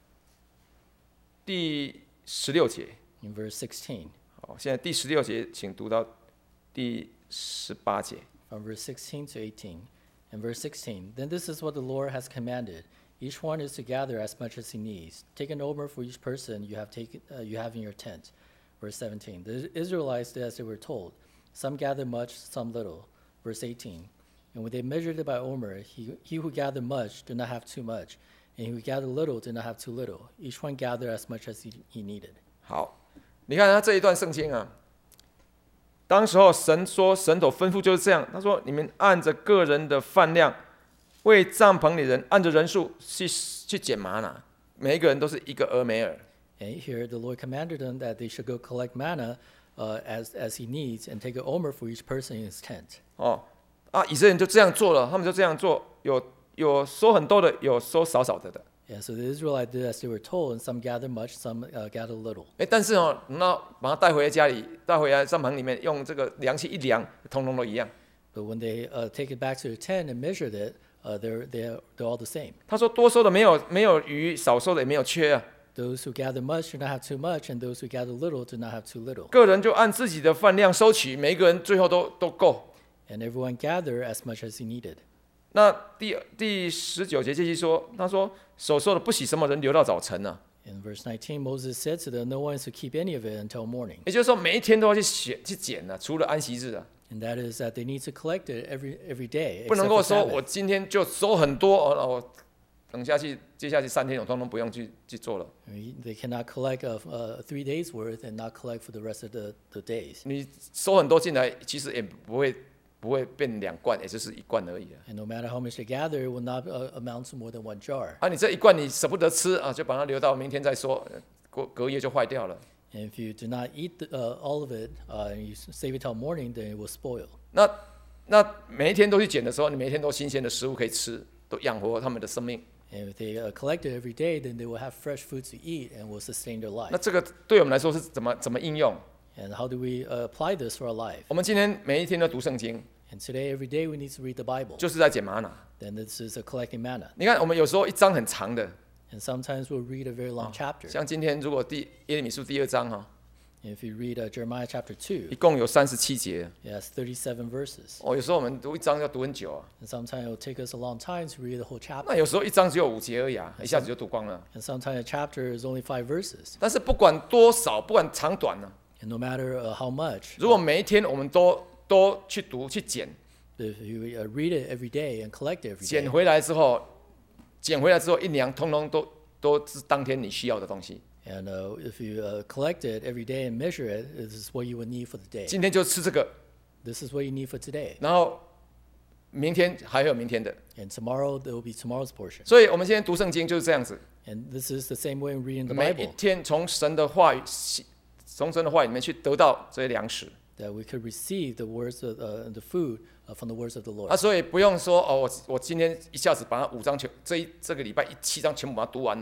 第十六节， In verse sixteen, 好，现在第十六节，请读到第十八节。 from verse sixteen to eighteen. In verse sixteen, then this is what the Lord has commanded. Each one is to gather as much as he needs. Take an omer for each person you have taken, uh, you have in your tent. Verse seventeen, the Israelites did as they were told. Some gathered much, some little. Verse eighteen, and when they measured it by omer, he, he who gathered much did not have too much, and he who gathered little did not have too little. Each one gathered as much as he, he needed. 好，你看他这一段圣经啊，当时候神说，神所吩咐就是这样。他说：“你们按着个人的饭量，为帐篷里人按着人数去去捡玛瑙，每一个人都是一个俄梅尔。 And here the Lord commanded them that they should go collect manna uh, as, as he needs and take an omer for each person in his tent. ” 哦，啊，以色列人就这样做了，他们就这样做，有有收很多的，有收少少的的。 Yeah, so the Israelites did as they were told, and some gathered much, some uh, gathered little. 哎，但是哦，那把它带回家里，带回来帐篷里面，用这个量器一量，通通都一样。 But when they uh, take it back to the tent and measured it, uh, they're, they're, they're all the same. 他说多收的没有没有余，少收的也没有缺啊。 Those who gather much do not have too much, and those who gather little do not have too little. 个人就按自己的饭量收取，每一个人最后都都够。 And everyone gathered as much as he needed. 那第第十九节继续说，他说所收的不许什么人留到早晨啊， In verse nineteen, Moses said to them, no one is to keep any of it until morning. 也就是说每一天都要去选去捡啊，除了安息日啊， And that is that they need to collect it every, every day, 不能 except 够 for 说 Sabbath. 我今天就收很多哦，我等下去接下去三天我通通不用去去做了。 I mean, they cannot collect uh, uh, three days' worth and not collect for the rest of the, the days. 你收很多进来，其实也不会不会变两罐，也就是一罐而已啊。 And no matter how much they gather, it will not uh, amount to more than one jar. 啊，你这一罐你舍不得吃啊，就把它留到明天再说，隔隔夜就坏掉了。 And if you do not eat the, uh, all of it uh, and you save it till morning, then it will spoil. 那那每一天都去捡的时候，你每一天都新鲜的食物可以吃，都养活他们的生命。 And if they uh, collect it every day, then they will have fresh food to eat and will sustain their 那 life. 这个对我们来说是怎么怎么应用？ And how do we uh, apply this for our life? 我们今天每一天都读圣经， And today, every day, we need to read the Bible. 就是在捡玛瑙。 Then this is a collecting manna. 你看，我们有时候一章很长的， And sometimes we'll read a very long chapter. 像今天如果第耶利米书第二章哈， And if you read uh, Jeremiah chapter 一 two, 共有三十七节。 it has thirty-seven verses. 哦，有时候我们读一章要读很久啊。 And sometimes it will take us a long time to read the whole 那 chapter. 有时候一章只有五节而已啊，一下子就读光了。 And sometimes a chapter is only five verses. 但是不管多少，不管长短呢、 And no matter uh, how much, 如果每一天我们都都去读去捡， if you uh, read it every day and collect it every 捡 day, 回来之后，捡回来之后一量，通通都都是当天你需要的东西。 and uh, if you uh, collect it every day and measure it, this is what you would need for the day. 今天就吃这个， This is what you need for today. 然后明天还有明天的。 And tomorrow, there will be tomorrow's portion. 所以我们现在读圣经就是这样子， And this is the same way in reading the 每一 Bible, 天从神的话语，从神的话语里面去得到这些粮食。 that we could receive the words of uh, the food uh, from the words of the 啊， Lord. 所以不用说哦，我我今天一下子把它五章全这一这个礼拜一七章全部把它读完了。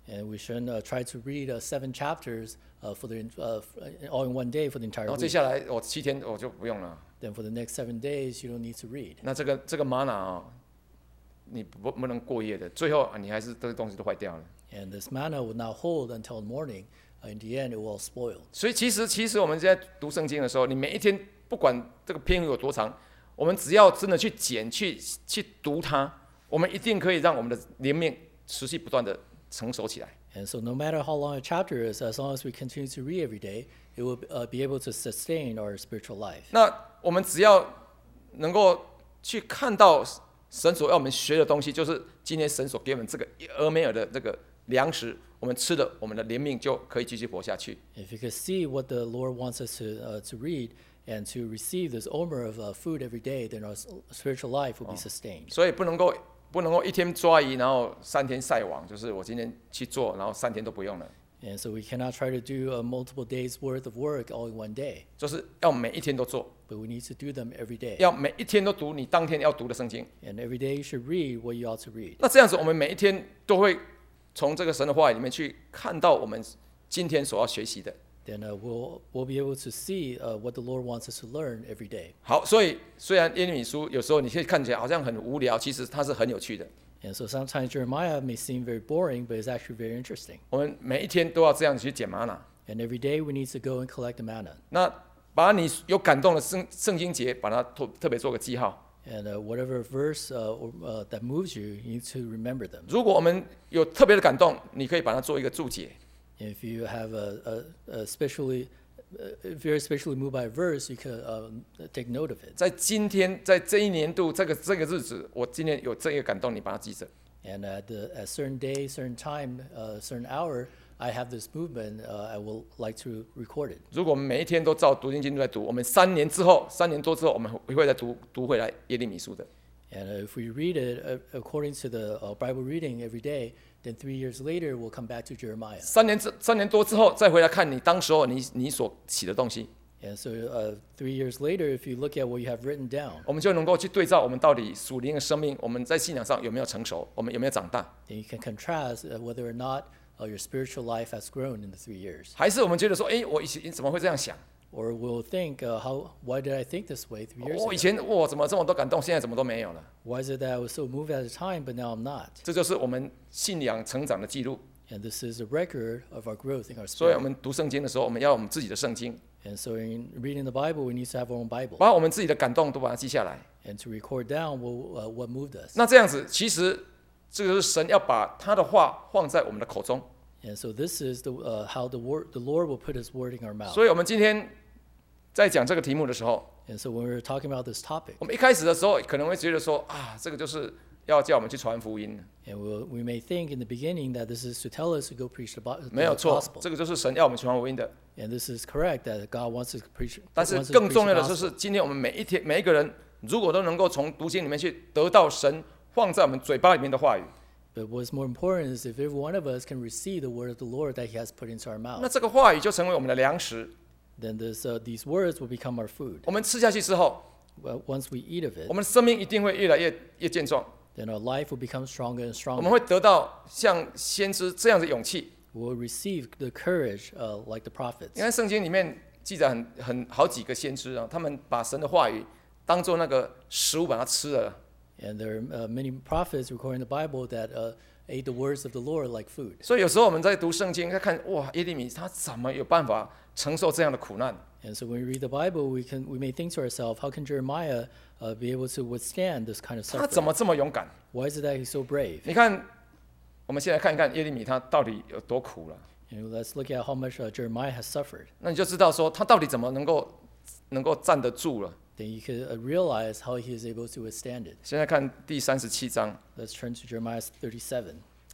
And we shouldn't uh, try to read uh, seven chapters uh, for the uh, all in one day for the entire 然后接 week. 下来我七天我就不用了。 Then for the next seven days, you don't need to read. 那这个这个玛瑙啊，你不不能过夜的，最后你还是这个东西都坏掉了。 And this manna will not hold until morning. Uh, in the end, it will spoil. 所以其实其实我们现在读圣经的时候，你每一天不管这个篇幅有多长，我们只要真的去捡去去读它，我们一定可以让我们的灵命持续不断的成熟起来。 And so, no matter how long a chapter is, as long as we continue to read every day, it will uh, be able to sustain our spiritual life. 那我们只要能够去看到神所要我们学的东西，就是今天神所给我们这个俄梅尔的这个粮食，我们吃的，我们的灵命就可以继续活下去。 If you could see what the Lord wants us to uh, to read and to receive this omer of uh, food every day, then our s- spiritual life will be sustained. 所以不能够不能够一天抓鱼，然后三天晒网，就是我今天去做，然后三天都不用了， And so we cannot try to do uh, multiple days worth of work all in one day, 就是要每一天都做， but we need to do them every day. 要每一天都读你当天要读的圣经。 And every day you should read what you ought to read. 那这样子，我们每一天都会从这个神的话语里面去看到我们今天所要学习的。 Then uh, we'll we'll be able to see uh, what the Lord wants us to learn every day. 好，所以虽然耶利米书有时候你可以看起来好像很无聊，其实它是很有趣的。 And so sometimes Jeremiah may seem very boring, but it's actually very interesting. 我们每一天都要这样子去捡玛瑙。 And every day we need to go and collect the manna. 那把你有感动的圣圣经节，把它特特别做个记号。 And uh, whatever verse uh, or, uh, that moves you, you need to remember them. 如果我们有特别的感动，你可以把它做一个注解。 And if you have a, a, a especially, uh, if you're especially moved by a verse, you could uh, take note of it. 在今天，在这一年度这个这个日子，我今天有这个感动，你把它记着。 And at, the, at certain day, certain time, uh, certain hour, I have this movement. Uh, I will like to record it. 如果我们每一天都照读经经都在读，我们三年之后，三年多之后，我们会会再读读回来耶利米书的。 And uh, if we read it uh, according to the uh, Bible reading every day, then three years later we'll come back to Jeremiah. 三年之三年多之后，再回来看你当时候你你所写的东西， And so uh, three years later, if you look at what you have written down, 我们就能够去对照我们到底属灵的生命，我们在信仰上有没有成熟，我们有没有长大， then you can contrast uh, whether or not uh, your spiritual life has grown in the three years. 还是我们觉得说，哎，我以前怎么会这样想？ Or we'll think, uh, how, why did I think this way three years 我 ago? 以前哇怎么这么多感动，现在怎么都没有了？ Why is it that I was so moved at the time, but now I'm not? 这就是我们信仰成长的记录。 And this is a record of our growth in our 所以，我 spirit. 们读圣经的时候，我们要有我们自己的圣经， And so in reading the Bible, we need to have our own Bible. 把我们自己的感动都把它记下来。 And to record down what, uh, what moved us. 那这样子，其实这个是神要把他的话放在我们的口中。 And so this is the, uh, how the, word, the Lord will put his word in our mouth. 所以，我们今天在讲这个题目的时候， And so when we were talking about this topic, 我们一开始的时候可能会觉得说啊，这个就是要叫我们去传福音， and we'll, we may think in the beginning that this is to tell us to go preach the, bo- 没有 the 错， gospel. 这个就是神要我们传福音的。 And this is correct that God wants us to preach. 但是 wants us to 更 preach 重要 the 的就 gospel. 是，今天我们每一天每一个人，如果都能够从读经里面去得到神放在我们嘴巴里面的话语， But what's more important is if every one of us can receive the word of the Lord that He has put into our 那 mouth, 这个话语就成为我们的粮食。 then this, uh, these words will become our food. 我们吃下去之后， Well, once we eat of 我 it, 们的生命一定会越来越越健壮， then our life will become stronger and 我们 stronger. 会得到像先知这样的勇气。 We'll receive the courage uh, like the prophets. 你看圣经里面记载很很好几个先知啊，他们把神的话语当做那个食物把它吃了。 And there are uh, many prophets recording the Bible that uh, ate the words of the Lord like food. 所以有时候我们在读圣经，在看哇，耶利米他怎么有办法承受这样的苦难？ And so when we read the Bible, we can we may think to ourselves, how can Jeremiah uh, be able to withstand this kind of 他怎 suffering? 么这么勇敢？ Why is it that he's so brave? 你看，我们现在看一看耶利米他到底有多苦了， And let's look at how much uh, Jeremiah has suffered. 那你就知道说他到底怎么能够能够站得住了。 Then you could uh, realize how he is able to withstand it. 现在看第三十七章， Let's turn to Jeremiah thirty-seven.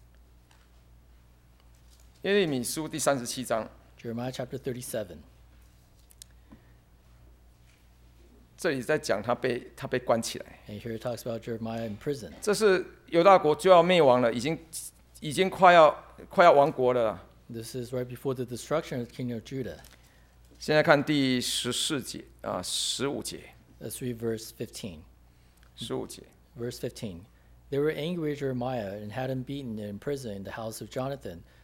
耶利米书第三十七章， Jeremiah chapter thirty-seven. 这里在讲他被他被关起来， And here it talks about Jeremiah in prison. 这是犹大国就要灭亡了，已经已经快要快要亡国了。 This is right before the destruction of the kingdom of Judah. 现在看第十四节啊，十五节， Let's read verse fifteen. 十五节。 Verse fifteen. They were angry at Jeremiah and had him beaten and imprisoned in the house of Jonathan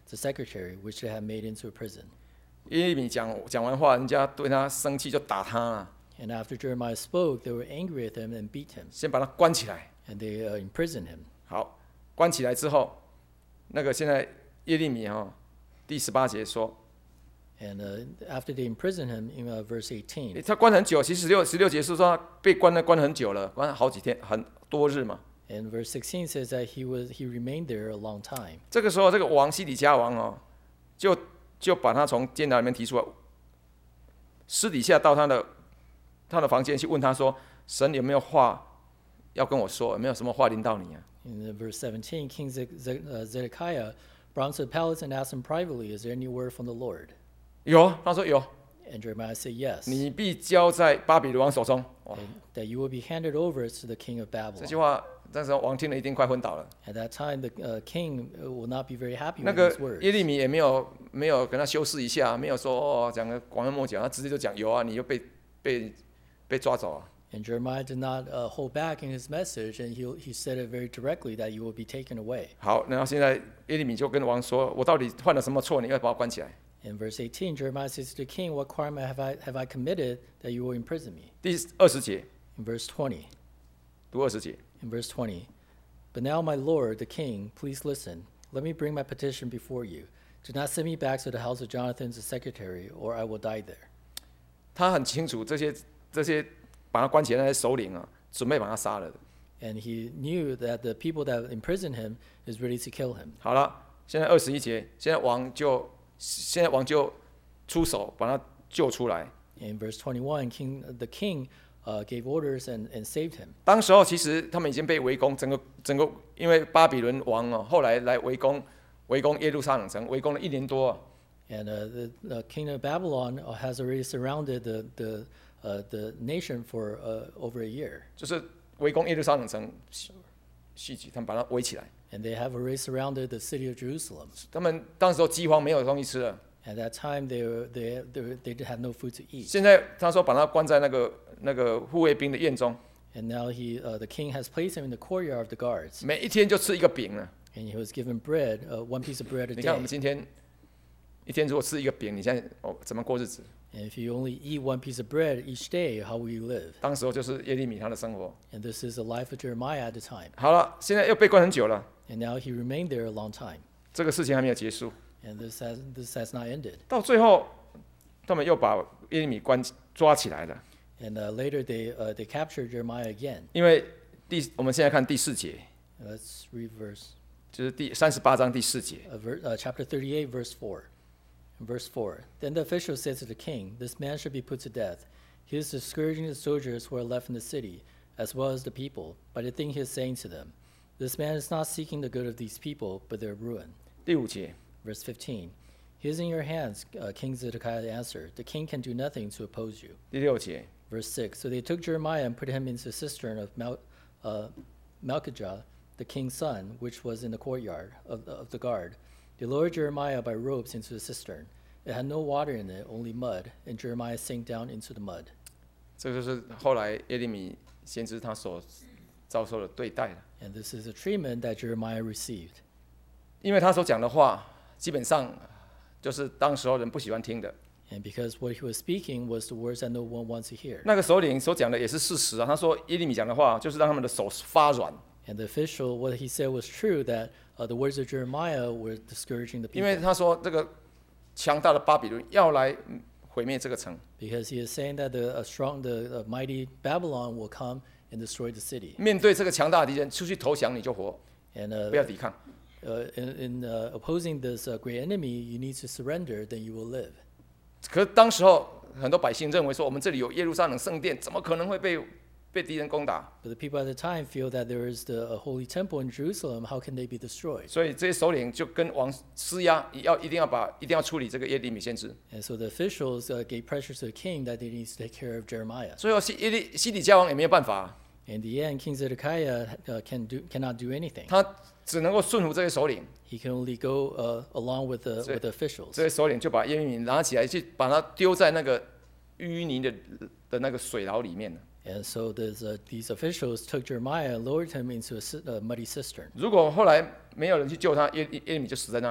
the secretary, which they had made into a prison. 耶利米讲讲完话，人家对他生气就打他了， And after Jeremiah spoke, they were angry at him and beat him, 先把他关起来。 and they uh, imprisoned him. 好，关起来之后，那个现在耶利米哈、哦、第十八节说， And uh, after they imprisoned him, in uh, verse eighteen, 他关很久，其实十六十六节是说他被关了关很久了，关了好几天，很多日嘛。 and verse sixteen says that he was he remained there a long time. 这个时候，这个王西底家王哦，就就把他从监牢里面提出来，私底下到他的他的房间去问他说：“神有没有话要跟我说？有没有什么话临到你啊 In uh, verse seventeen, King Ze- Ze- uh, Zedekiah brought him to the palace and asked him privately, "Is there any word from the Lord?" 有，他说有， And Jeremiah said, "Yes, 你必交在巴比伦王手中。”哇， that, that you will be handed over to the king of 这句 Babylon." 话那时候王听了一定快昏倒了。 At that time, the uh, king uh, will not be very happy 那 with 个 these words. 耶利米也没有没有跟他修饰一下，没有说哦讲个广而莫讲，他直接就讲有啊，你又被被被抓走啊。 And Jeremiah did not uh, hold back in his message, and he he said it very directly that you will be taken away. 好，然后现在耶利米就跟王说：“我到底犯了什么错？你要把我关起来。” In verse eighteen, Jeremiah says to the king, "What crime have I have I committed that you will imprison me?" 第二十节， In verse twenty, 读二十节。 in verse twenty, "But now, my lord, the king, please listen. Let me bring my petition before you. Do not send me back to the house of Jonathan the secretary, or I will die there." 他很清楚这些这些把他关起来的那些首领啊，准备把他杀了的。 And he knew that the people that imprisoned him is ready to kill him. 好了，现在二十一节，现在王就现在王就出手把他救出来。 In verse twenty-one, king, the king uh, gave orders and, and saved him. 当时候其实他们已经被围攻，整个整个因为巴比伦王哦，后来来围攻围攻耶路撒冷城，围攻了一年多、啊。 And uh, the, the king of Babylon uh, has already surrounded the, the, uh, the nation for uh, over a year. 就是围攻耶路撒冷城，袭击他们把它围起来。 And they have already surrounded the city of Jerusalem. 他们当时候饥荒没有东西吃了， At that time, they, were, they, they, were, they had no food to eat. 现在他说把他关在那个那个护卫兵的院中， And now he, uh, the king has placed him in the courtyard of the guards. 每一天就吃一个饼了。 And he was given bread, uh, one piece of bread a 你看我 day. 们今天一天如果吃一个饼，你现在哦怎么过日子？ And if you only eat one piece of bread each day, how will you live? 当时候就是耶利米他的生活。 And this is the life of Jeremiah at the time. 好了，现在又被关很久了， And now he remained there a long time. 这个事情还没有结束。 And this has, this has not ended. 到最后，他们又把耶利米关抓起来了， And uh, later they, uh, they captured Jeremiah again. 因为第我们现在看第四节， Let's read verse, 就是第三十八章第四节。 uh, ver, uh, chapter thirty-eight, verse four. In verse four, then the official said to the king, "This man should be put to death. He is discouraging the soldiers who are left in the city, as well as the people, by the thing he is saying to them. This man is not seeking the good of these people, but their ruin." 第五节， Verse fifteen, "He is in your hands," uh, King Zedekiah answered. "The king can do nothing to oppose you." 第六节， Verse six, so they took Jeremiah and put him into the cistern of Mal- uh, Malchijah, the king's son, which was in the courtyard of the, of the guard. They lowered Jeremiah by ropes into the cistern. It had no water in it, only mud, and Jeremiah sank down into the mud. 这就是后来耶利米先知他所遭受的对待了。 And this is the treatment that Jeremiah received. 因为他所讲的话，基本上就是当时候人不喜欢听的。 And because what he was speaking was the words that no one wants to hear. 那个首领所讲的也是事实啊。他说耶利米讲的话，就是让他们的手发软， And the official, what he said was true, that uh, the words of Jeremiah were discouraging the 因为 people. 他说这个强大的巴比伦要来嗯毁灭这个城， Because he is saying that the uh, strong, the uh, mighty Babylon will come and destroy the city. 面对这个强大的敌人，出去投降你就活， And 不要 uh, 抵抗。 uh, in, in uh, opposing this uh, great enemy, you need to surrender, then you will live. 可是当时候很多百姓认为说，我们这里有耶路撒冷圣殿，怎么可能会被被敌人攻打？ But the people at the time feel that there is the uh, holy temple in Jerusalem. How can they be destroyed? 所以这些首领就跟王施压，要一定要把一定要处理这个耶利米先知。 And so the officials uh, gave pressure to the king that they need to take care of Jeremiah. 最后西耶利西底家王也没有办法， In the end, King Zedekiah uh, can do, cannot do anything. 他只能够顺服这些首领。 He can only go uh, along with the, So- with the officials. 这些首领就把耶利米拿起来，去把他丢在那个淤泥的的那个水牢里面了。 And so there's, uh, these officials took Jeremiah and lowered him into a ci- uh, muddy cistern. 如果后来没有人去救他，耶耶利米就死在那里了。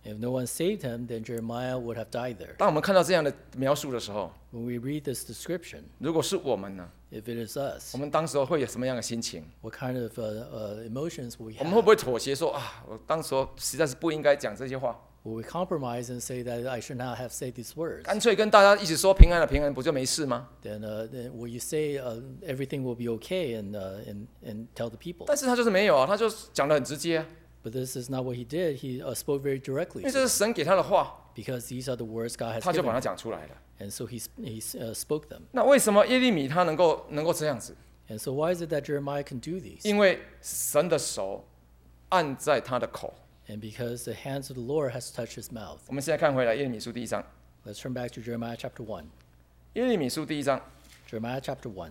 If no one saved him, then Jeremiah would have died there. 当我们看到这样的描述的时候， When we read this description, 如果是我们呢， if it is us, 我们当时候会有什么样的心情？ what kind of uh, uh, emotions will we 我们会 have? 不会妥协说啊，我当时候实在是不应该讲这些话， Will we compromise and say that I should not have said these words? 干脆跟大家一起说平安了，平安不就没事吗？ Then, uh, then will you say uh, everything will be okay and, uh, and, and tell the people? 但是他就是没有啊，他就讲得很直接啊， But this is not what he did. He uh, spoke very 因 directly 为 to 这是 them 神给他的话， because these are the words God has 他就 given 把它 him. 讲出来了。 And so he, he uh, spoke them. 那为什么耶利米他能够能够这样子？ And so why is it that Jeremiah can do these? 因为神的手按在他的口。 And because the hands of the Lord has touched his mouth. 我们现在看回来耶利米书第一章， Let's turn back to Jeremiah chapter one. 耶利米书第一章， Jeremiah chapter one.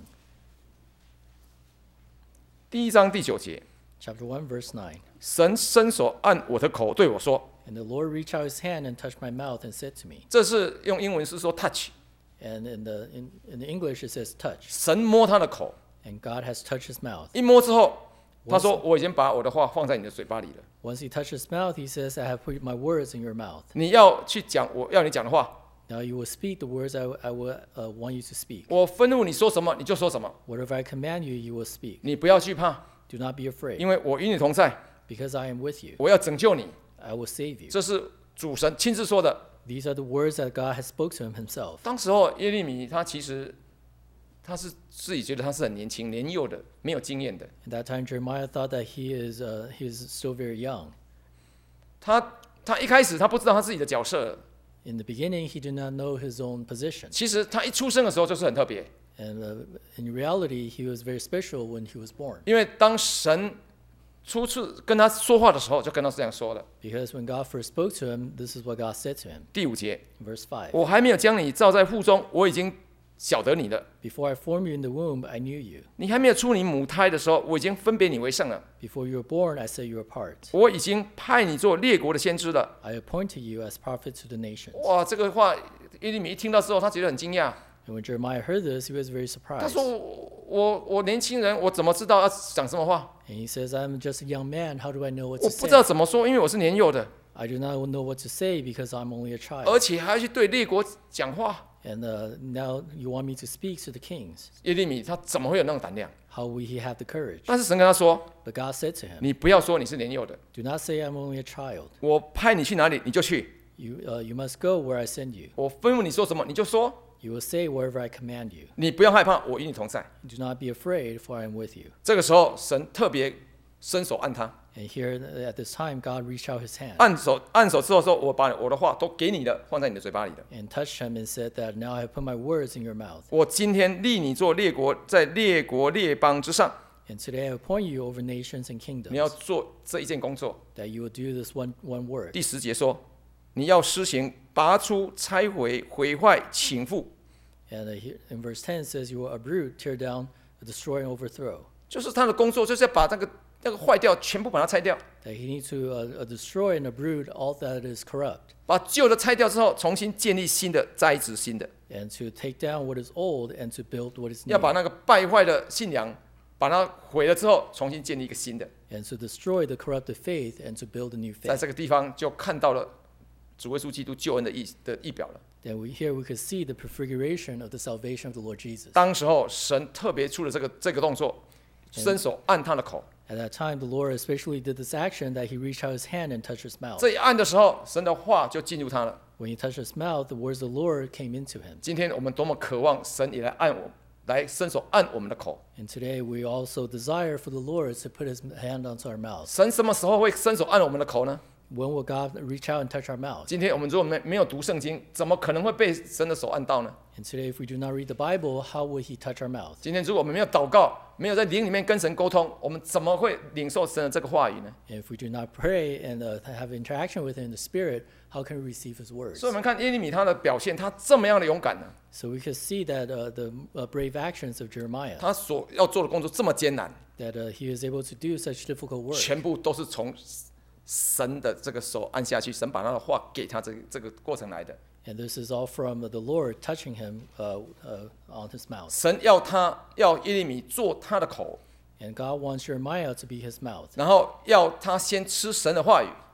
第一章第九节， Chapter one, verse nine. 神伸手按我的口对我说， And the Lord reached out his hand and touched my mouth and said to me. 这是用英文是说 touch， And in the, in, in the English it says touch. 神摸他的口， And God has touched his mouth. 一摸之后，他说我已经把我的话放在你的嘴巴里了， Once he touched his mouth, he says, I have put my words in your mouth. 你要去讲我要你讲的话， Now you will speak the words I, I will uh, want you to speak. 我吩咐你说什么你就说什么， Whatever I command you, you will speak. 你不要惧怕， Do not be afraid, 因为我与你同在， because I am with you. 我要拯救你。 I will save you. 这是主神亲自说的。 These are the words that God has spoke to him himself. 当时候耶利米他其实他是自己觉得他是很年轻、年幼的，没有经验的。 At that time, Jeremiah thought that he is, uh, he is still very young. 他他一开始他不知道他自己的角色， In the beginning, he did not know his own position. 其实他一出生的时候就是很特别， And uh, in reality, he was very special when he was born. 因为当神初次跟他说话的时候，就跟他这样说了。 Because when God first spoke to him, this is what God said to him. 第五节， Verse five. 我还没有将你造在腹中，我已经晓得你了； Before I formed you in the womb, I knew you. 你还没有出你母胎的时候，我已经分别你为圣了。 Before you were born, I set you apart. 我已经派你做列国的先知了。 I appointed you as prophet to the nations. 哇，这个话耶利米一听到之后，他觉得很惊讶。 And when Jeremiah heard this, he was very 他 surprised. 说：“我我我年轻人，我怎么知道要讲什么话？ And he says, I'm just a young man. How do I know what 我 to 不知道 say? 怎么说，因为我是年幼的， I do not know what to say because I'm only a 而 child. 且还要去对列国讲话。 And uh, now you want me to speak to the kings. 耶利米他怎么会有那种胆量？ How will he have the courage? 但是神跟他说 But God said to：‘ him, 你不要说你是年幼的， Do not say I'm only a child. 我派你去哪里你就去， You, uh, you must go where I send you. 我吩咐你说什么你就说， You will say wherever I command you. 你不要害怕，我与你同在。 Do not be afraid, for I am with you. ’ 这个时候，神特别伸手按他， And here at this time, God reached out his hand 按手按手之后说：‘我把我的话都给你了，放在你的嘴巴里了。 and touched him and said that now I have put my words in your mouth. 我今天立你做列国，在列国列邦之上， And today I appoint you over nations and 你要 kingdoms, 做这一件工作。’ that you will do this one, one work. 第十节说：‘你要施行拔出、拆毁、毁坏、倾覆。’ And uh, here, in verse ten it says, You will uproot, tear down, destroy, and overthrow. 就是他的工作，就是要把那个那个坏掉，全部把它拆掉， That he needs to uh, uh, destroy and uproot all that is corrupt, 把旧的拆掉之后，重新建立新的，栽植新的， and to take down what is old and to build what is 要 new, 把那个败坏的信仰，把它毁了之后，重新建立一个新的。 and to destroy the corrupted faith and to build a new 在 faith. 这个地方就看到了主耶稣基督救恩的意的意表了。 Then we, here we could see the prefiguration of the salvation of the Lord Jesus. 当时候神特别出了这个这个动作，伸手按他的口。 At that time, the Lord especially did this action that he reached out his hand and touched his mouth. 这一按的时候，神的话就进入他了。 When he touched his mouth, the words of the Lord came into him. 今天我们多么渴望神也来按我，来伸手按我们的口。 And today we also desire for the Lord to put his hand onto our mouth. 神什么时候会伸手按我们的口呢？ When will God reach out and touch our mouth? 今天我们如果没没有读圣经，怎么可能会被神的手按到呢？ And today, if we do not read the Bible, how will he touch our mouth? 今天如果我们没有祷告，没有在灵里面跟神沟通，我们怎么会领受神的这个话语呢？ And if we do not pray and uh, have interaction with him in the Spirit, how can we receive his words? 所以我们看耶利米他的表现，他这么样的勇敢呢？ So we can see that uh, the uh, brave actions of Jeremiah, 他所要做的工作这么艰难， that uh, he is able to do such difficult work. 全部都是从神的这个手按下去，神把他的话给他这个这个过程来的。 And this is all from the Lord touching him uh, uh, on his mouth. 神要他要耶利米做他的口， And God wants Jeremiah to be his mouth. 然后要他先吃神的话语，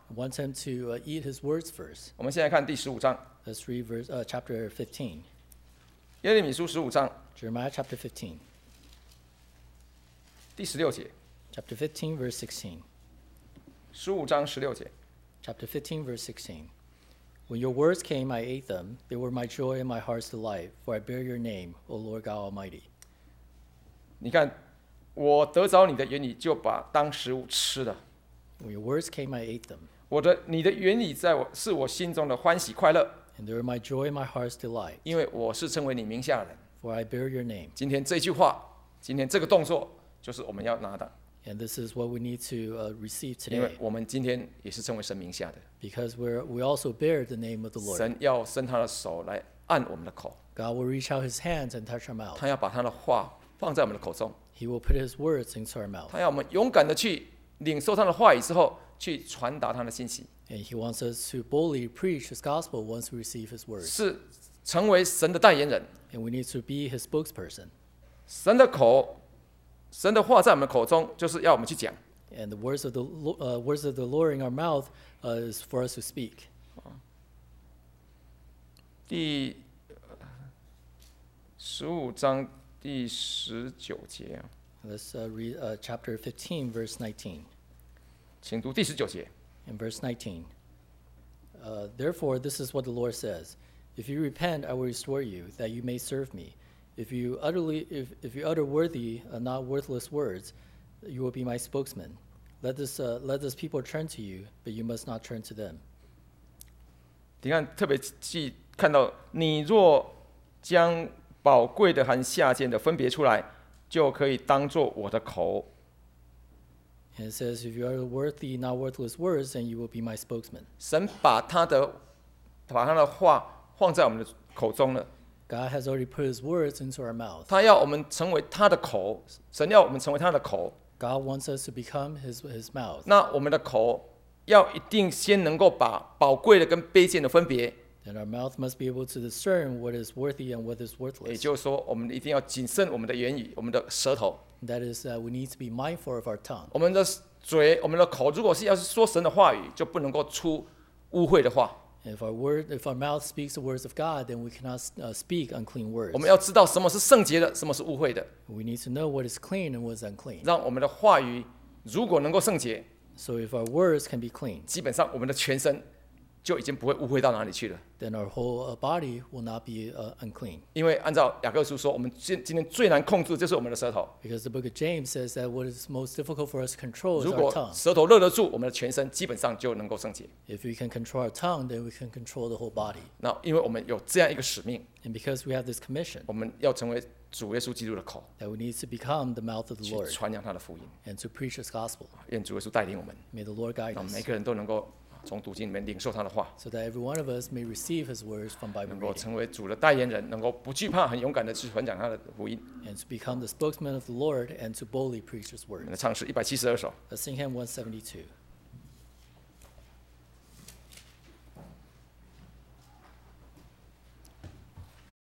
wants him to uh, eat his words first. 我们现在看第十五章， Let's read verse, uh, chapter fifteen. 耶利米书十五章 Jeremiah chapter fifteen. 第十六节， Chapter fifteen, verse sixteen. 十五章十六节。 Chapter fifteen, verse sixteen. When your words came, I ate them. They were my joy and my heart's delight, for I bear your name, O Lord God Almighty. 你看，我得着你的言语，就把当食物吃了。 When your words came, I ate them. 我的你的言语在我是我心中的欢喜快乐， And they were my joy and my heart's delight, 因为我是称为你名下的人。 for I bear your name. 今天这句话，今天这个动作，就是我们要拿的， And this is what we need to uh, receive 因为 today, 我们今天也是称为神名下的。 because we're, we also bear the name of the Lord. 神要伸他的手来按我们的口， God will reach out his hands and touch our mouth. 他要把他的话放在我们的口中， He will put his words into our mouth. 他要我们勇敢的去领受他的话语之后，去传达他的信息， And he wants us to boldly preach his gospel once we receive his words. 是成为神的代言人。 And we need to be his spokesperson. 神的口，神的话在我们口中，就是要我们去讲。 And the words of the, Lo- uh, words of the Lord in our mouth uh, is for us to speak. 第十五章第十九节啊， Let's uh, read uh, chapter fifteen, verse nineteen. 请读第十九节。 In verse nineteen, uh, therefore, this is what the Lord says: If you repent, I will restore you, that you may serve me. If you utterly, if, if you utter worthy, uh, not worthless words, you will be my spokesman. Let this, uh, let this people turn to you, but you must not turn to them. 你看，特别记看到，你若将宝贵的和下贱的分别出来，就可以当作我的口。 And it says, if you utter worthy, not worthless words, then you will be my spokesman. 神把他的把他的话放在我们的口中了， God has already put his words into our mouth. 他要我们成为他的口，神要我们成为他的口。 God wants us to become his, his mouth. 那我们的口要一定先能够把宝贵的跟卑贱的分别， Then our mouth must be able to discern what is worthy and what is 也 worthless. 就是说，我们一定要谨慎我们的言语，我们的舌头， That is, uh, we need to be mindful of our tongue. 我们的嘴，我们的口，如果是要是说神的话语，就不能够出污秽的话。 If our word, if our mouth speaks the words of God, then we cannot uh, speak unclean words. 我们要知道什么是圣洁的，什么是污秽的， We need to know what is clean and what is unclean. 让我们的话语如果能够圣洁， So if our words can be clean, 基本上我们的全身就已经不会污秽到哪里去了。 then our whole uh, body will not be uh, unclean. 因为按照雅各书说，我们今今天最难控制的就是我们的舌头。 Because the book of James says that what is most difficult for us to control is 如 our 果 tongue. 舌头勒得住，我们的全身基本上就能够圣洁。 If we can control our tongue, then we can control the whole body. 那因为我们有这样一个使命， And because we have this commission, 我们要成为主耶稣基督的口， that we need to become the mouth of the 去 Lord 传扬他的福音。 and to preach his gospel. 愿主耶稣带领我们， May the Lord guide 让 us 每个人都能够从读经里面领受他的话， so that every one of us may receive his words from Bible 能够 reading 成为主的代言人，能够不惧怕，很勇敢的去传讲他的福音。 and to become the spokesman of the Lord and to boldly preach his 我们 word. 的唱诗一百七十二首。 Let's sing hymn one seventy-two.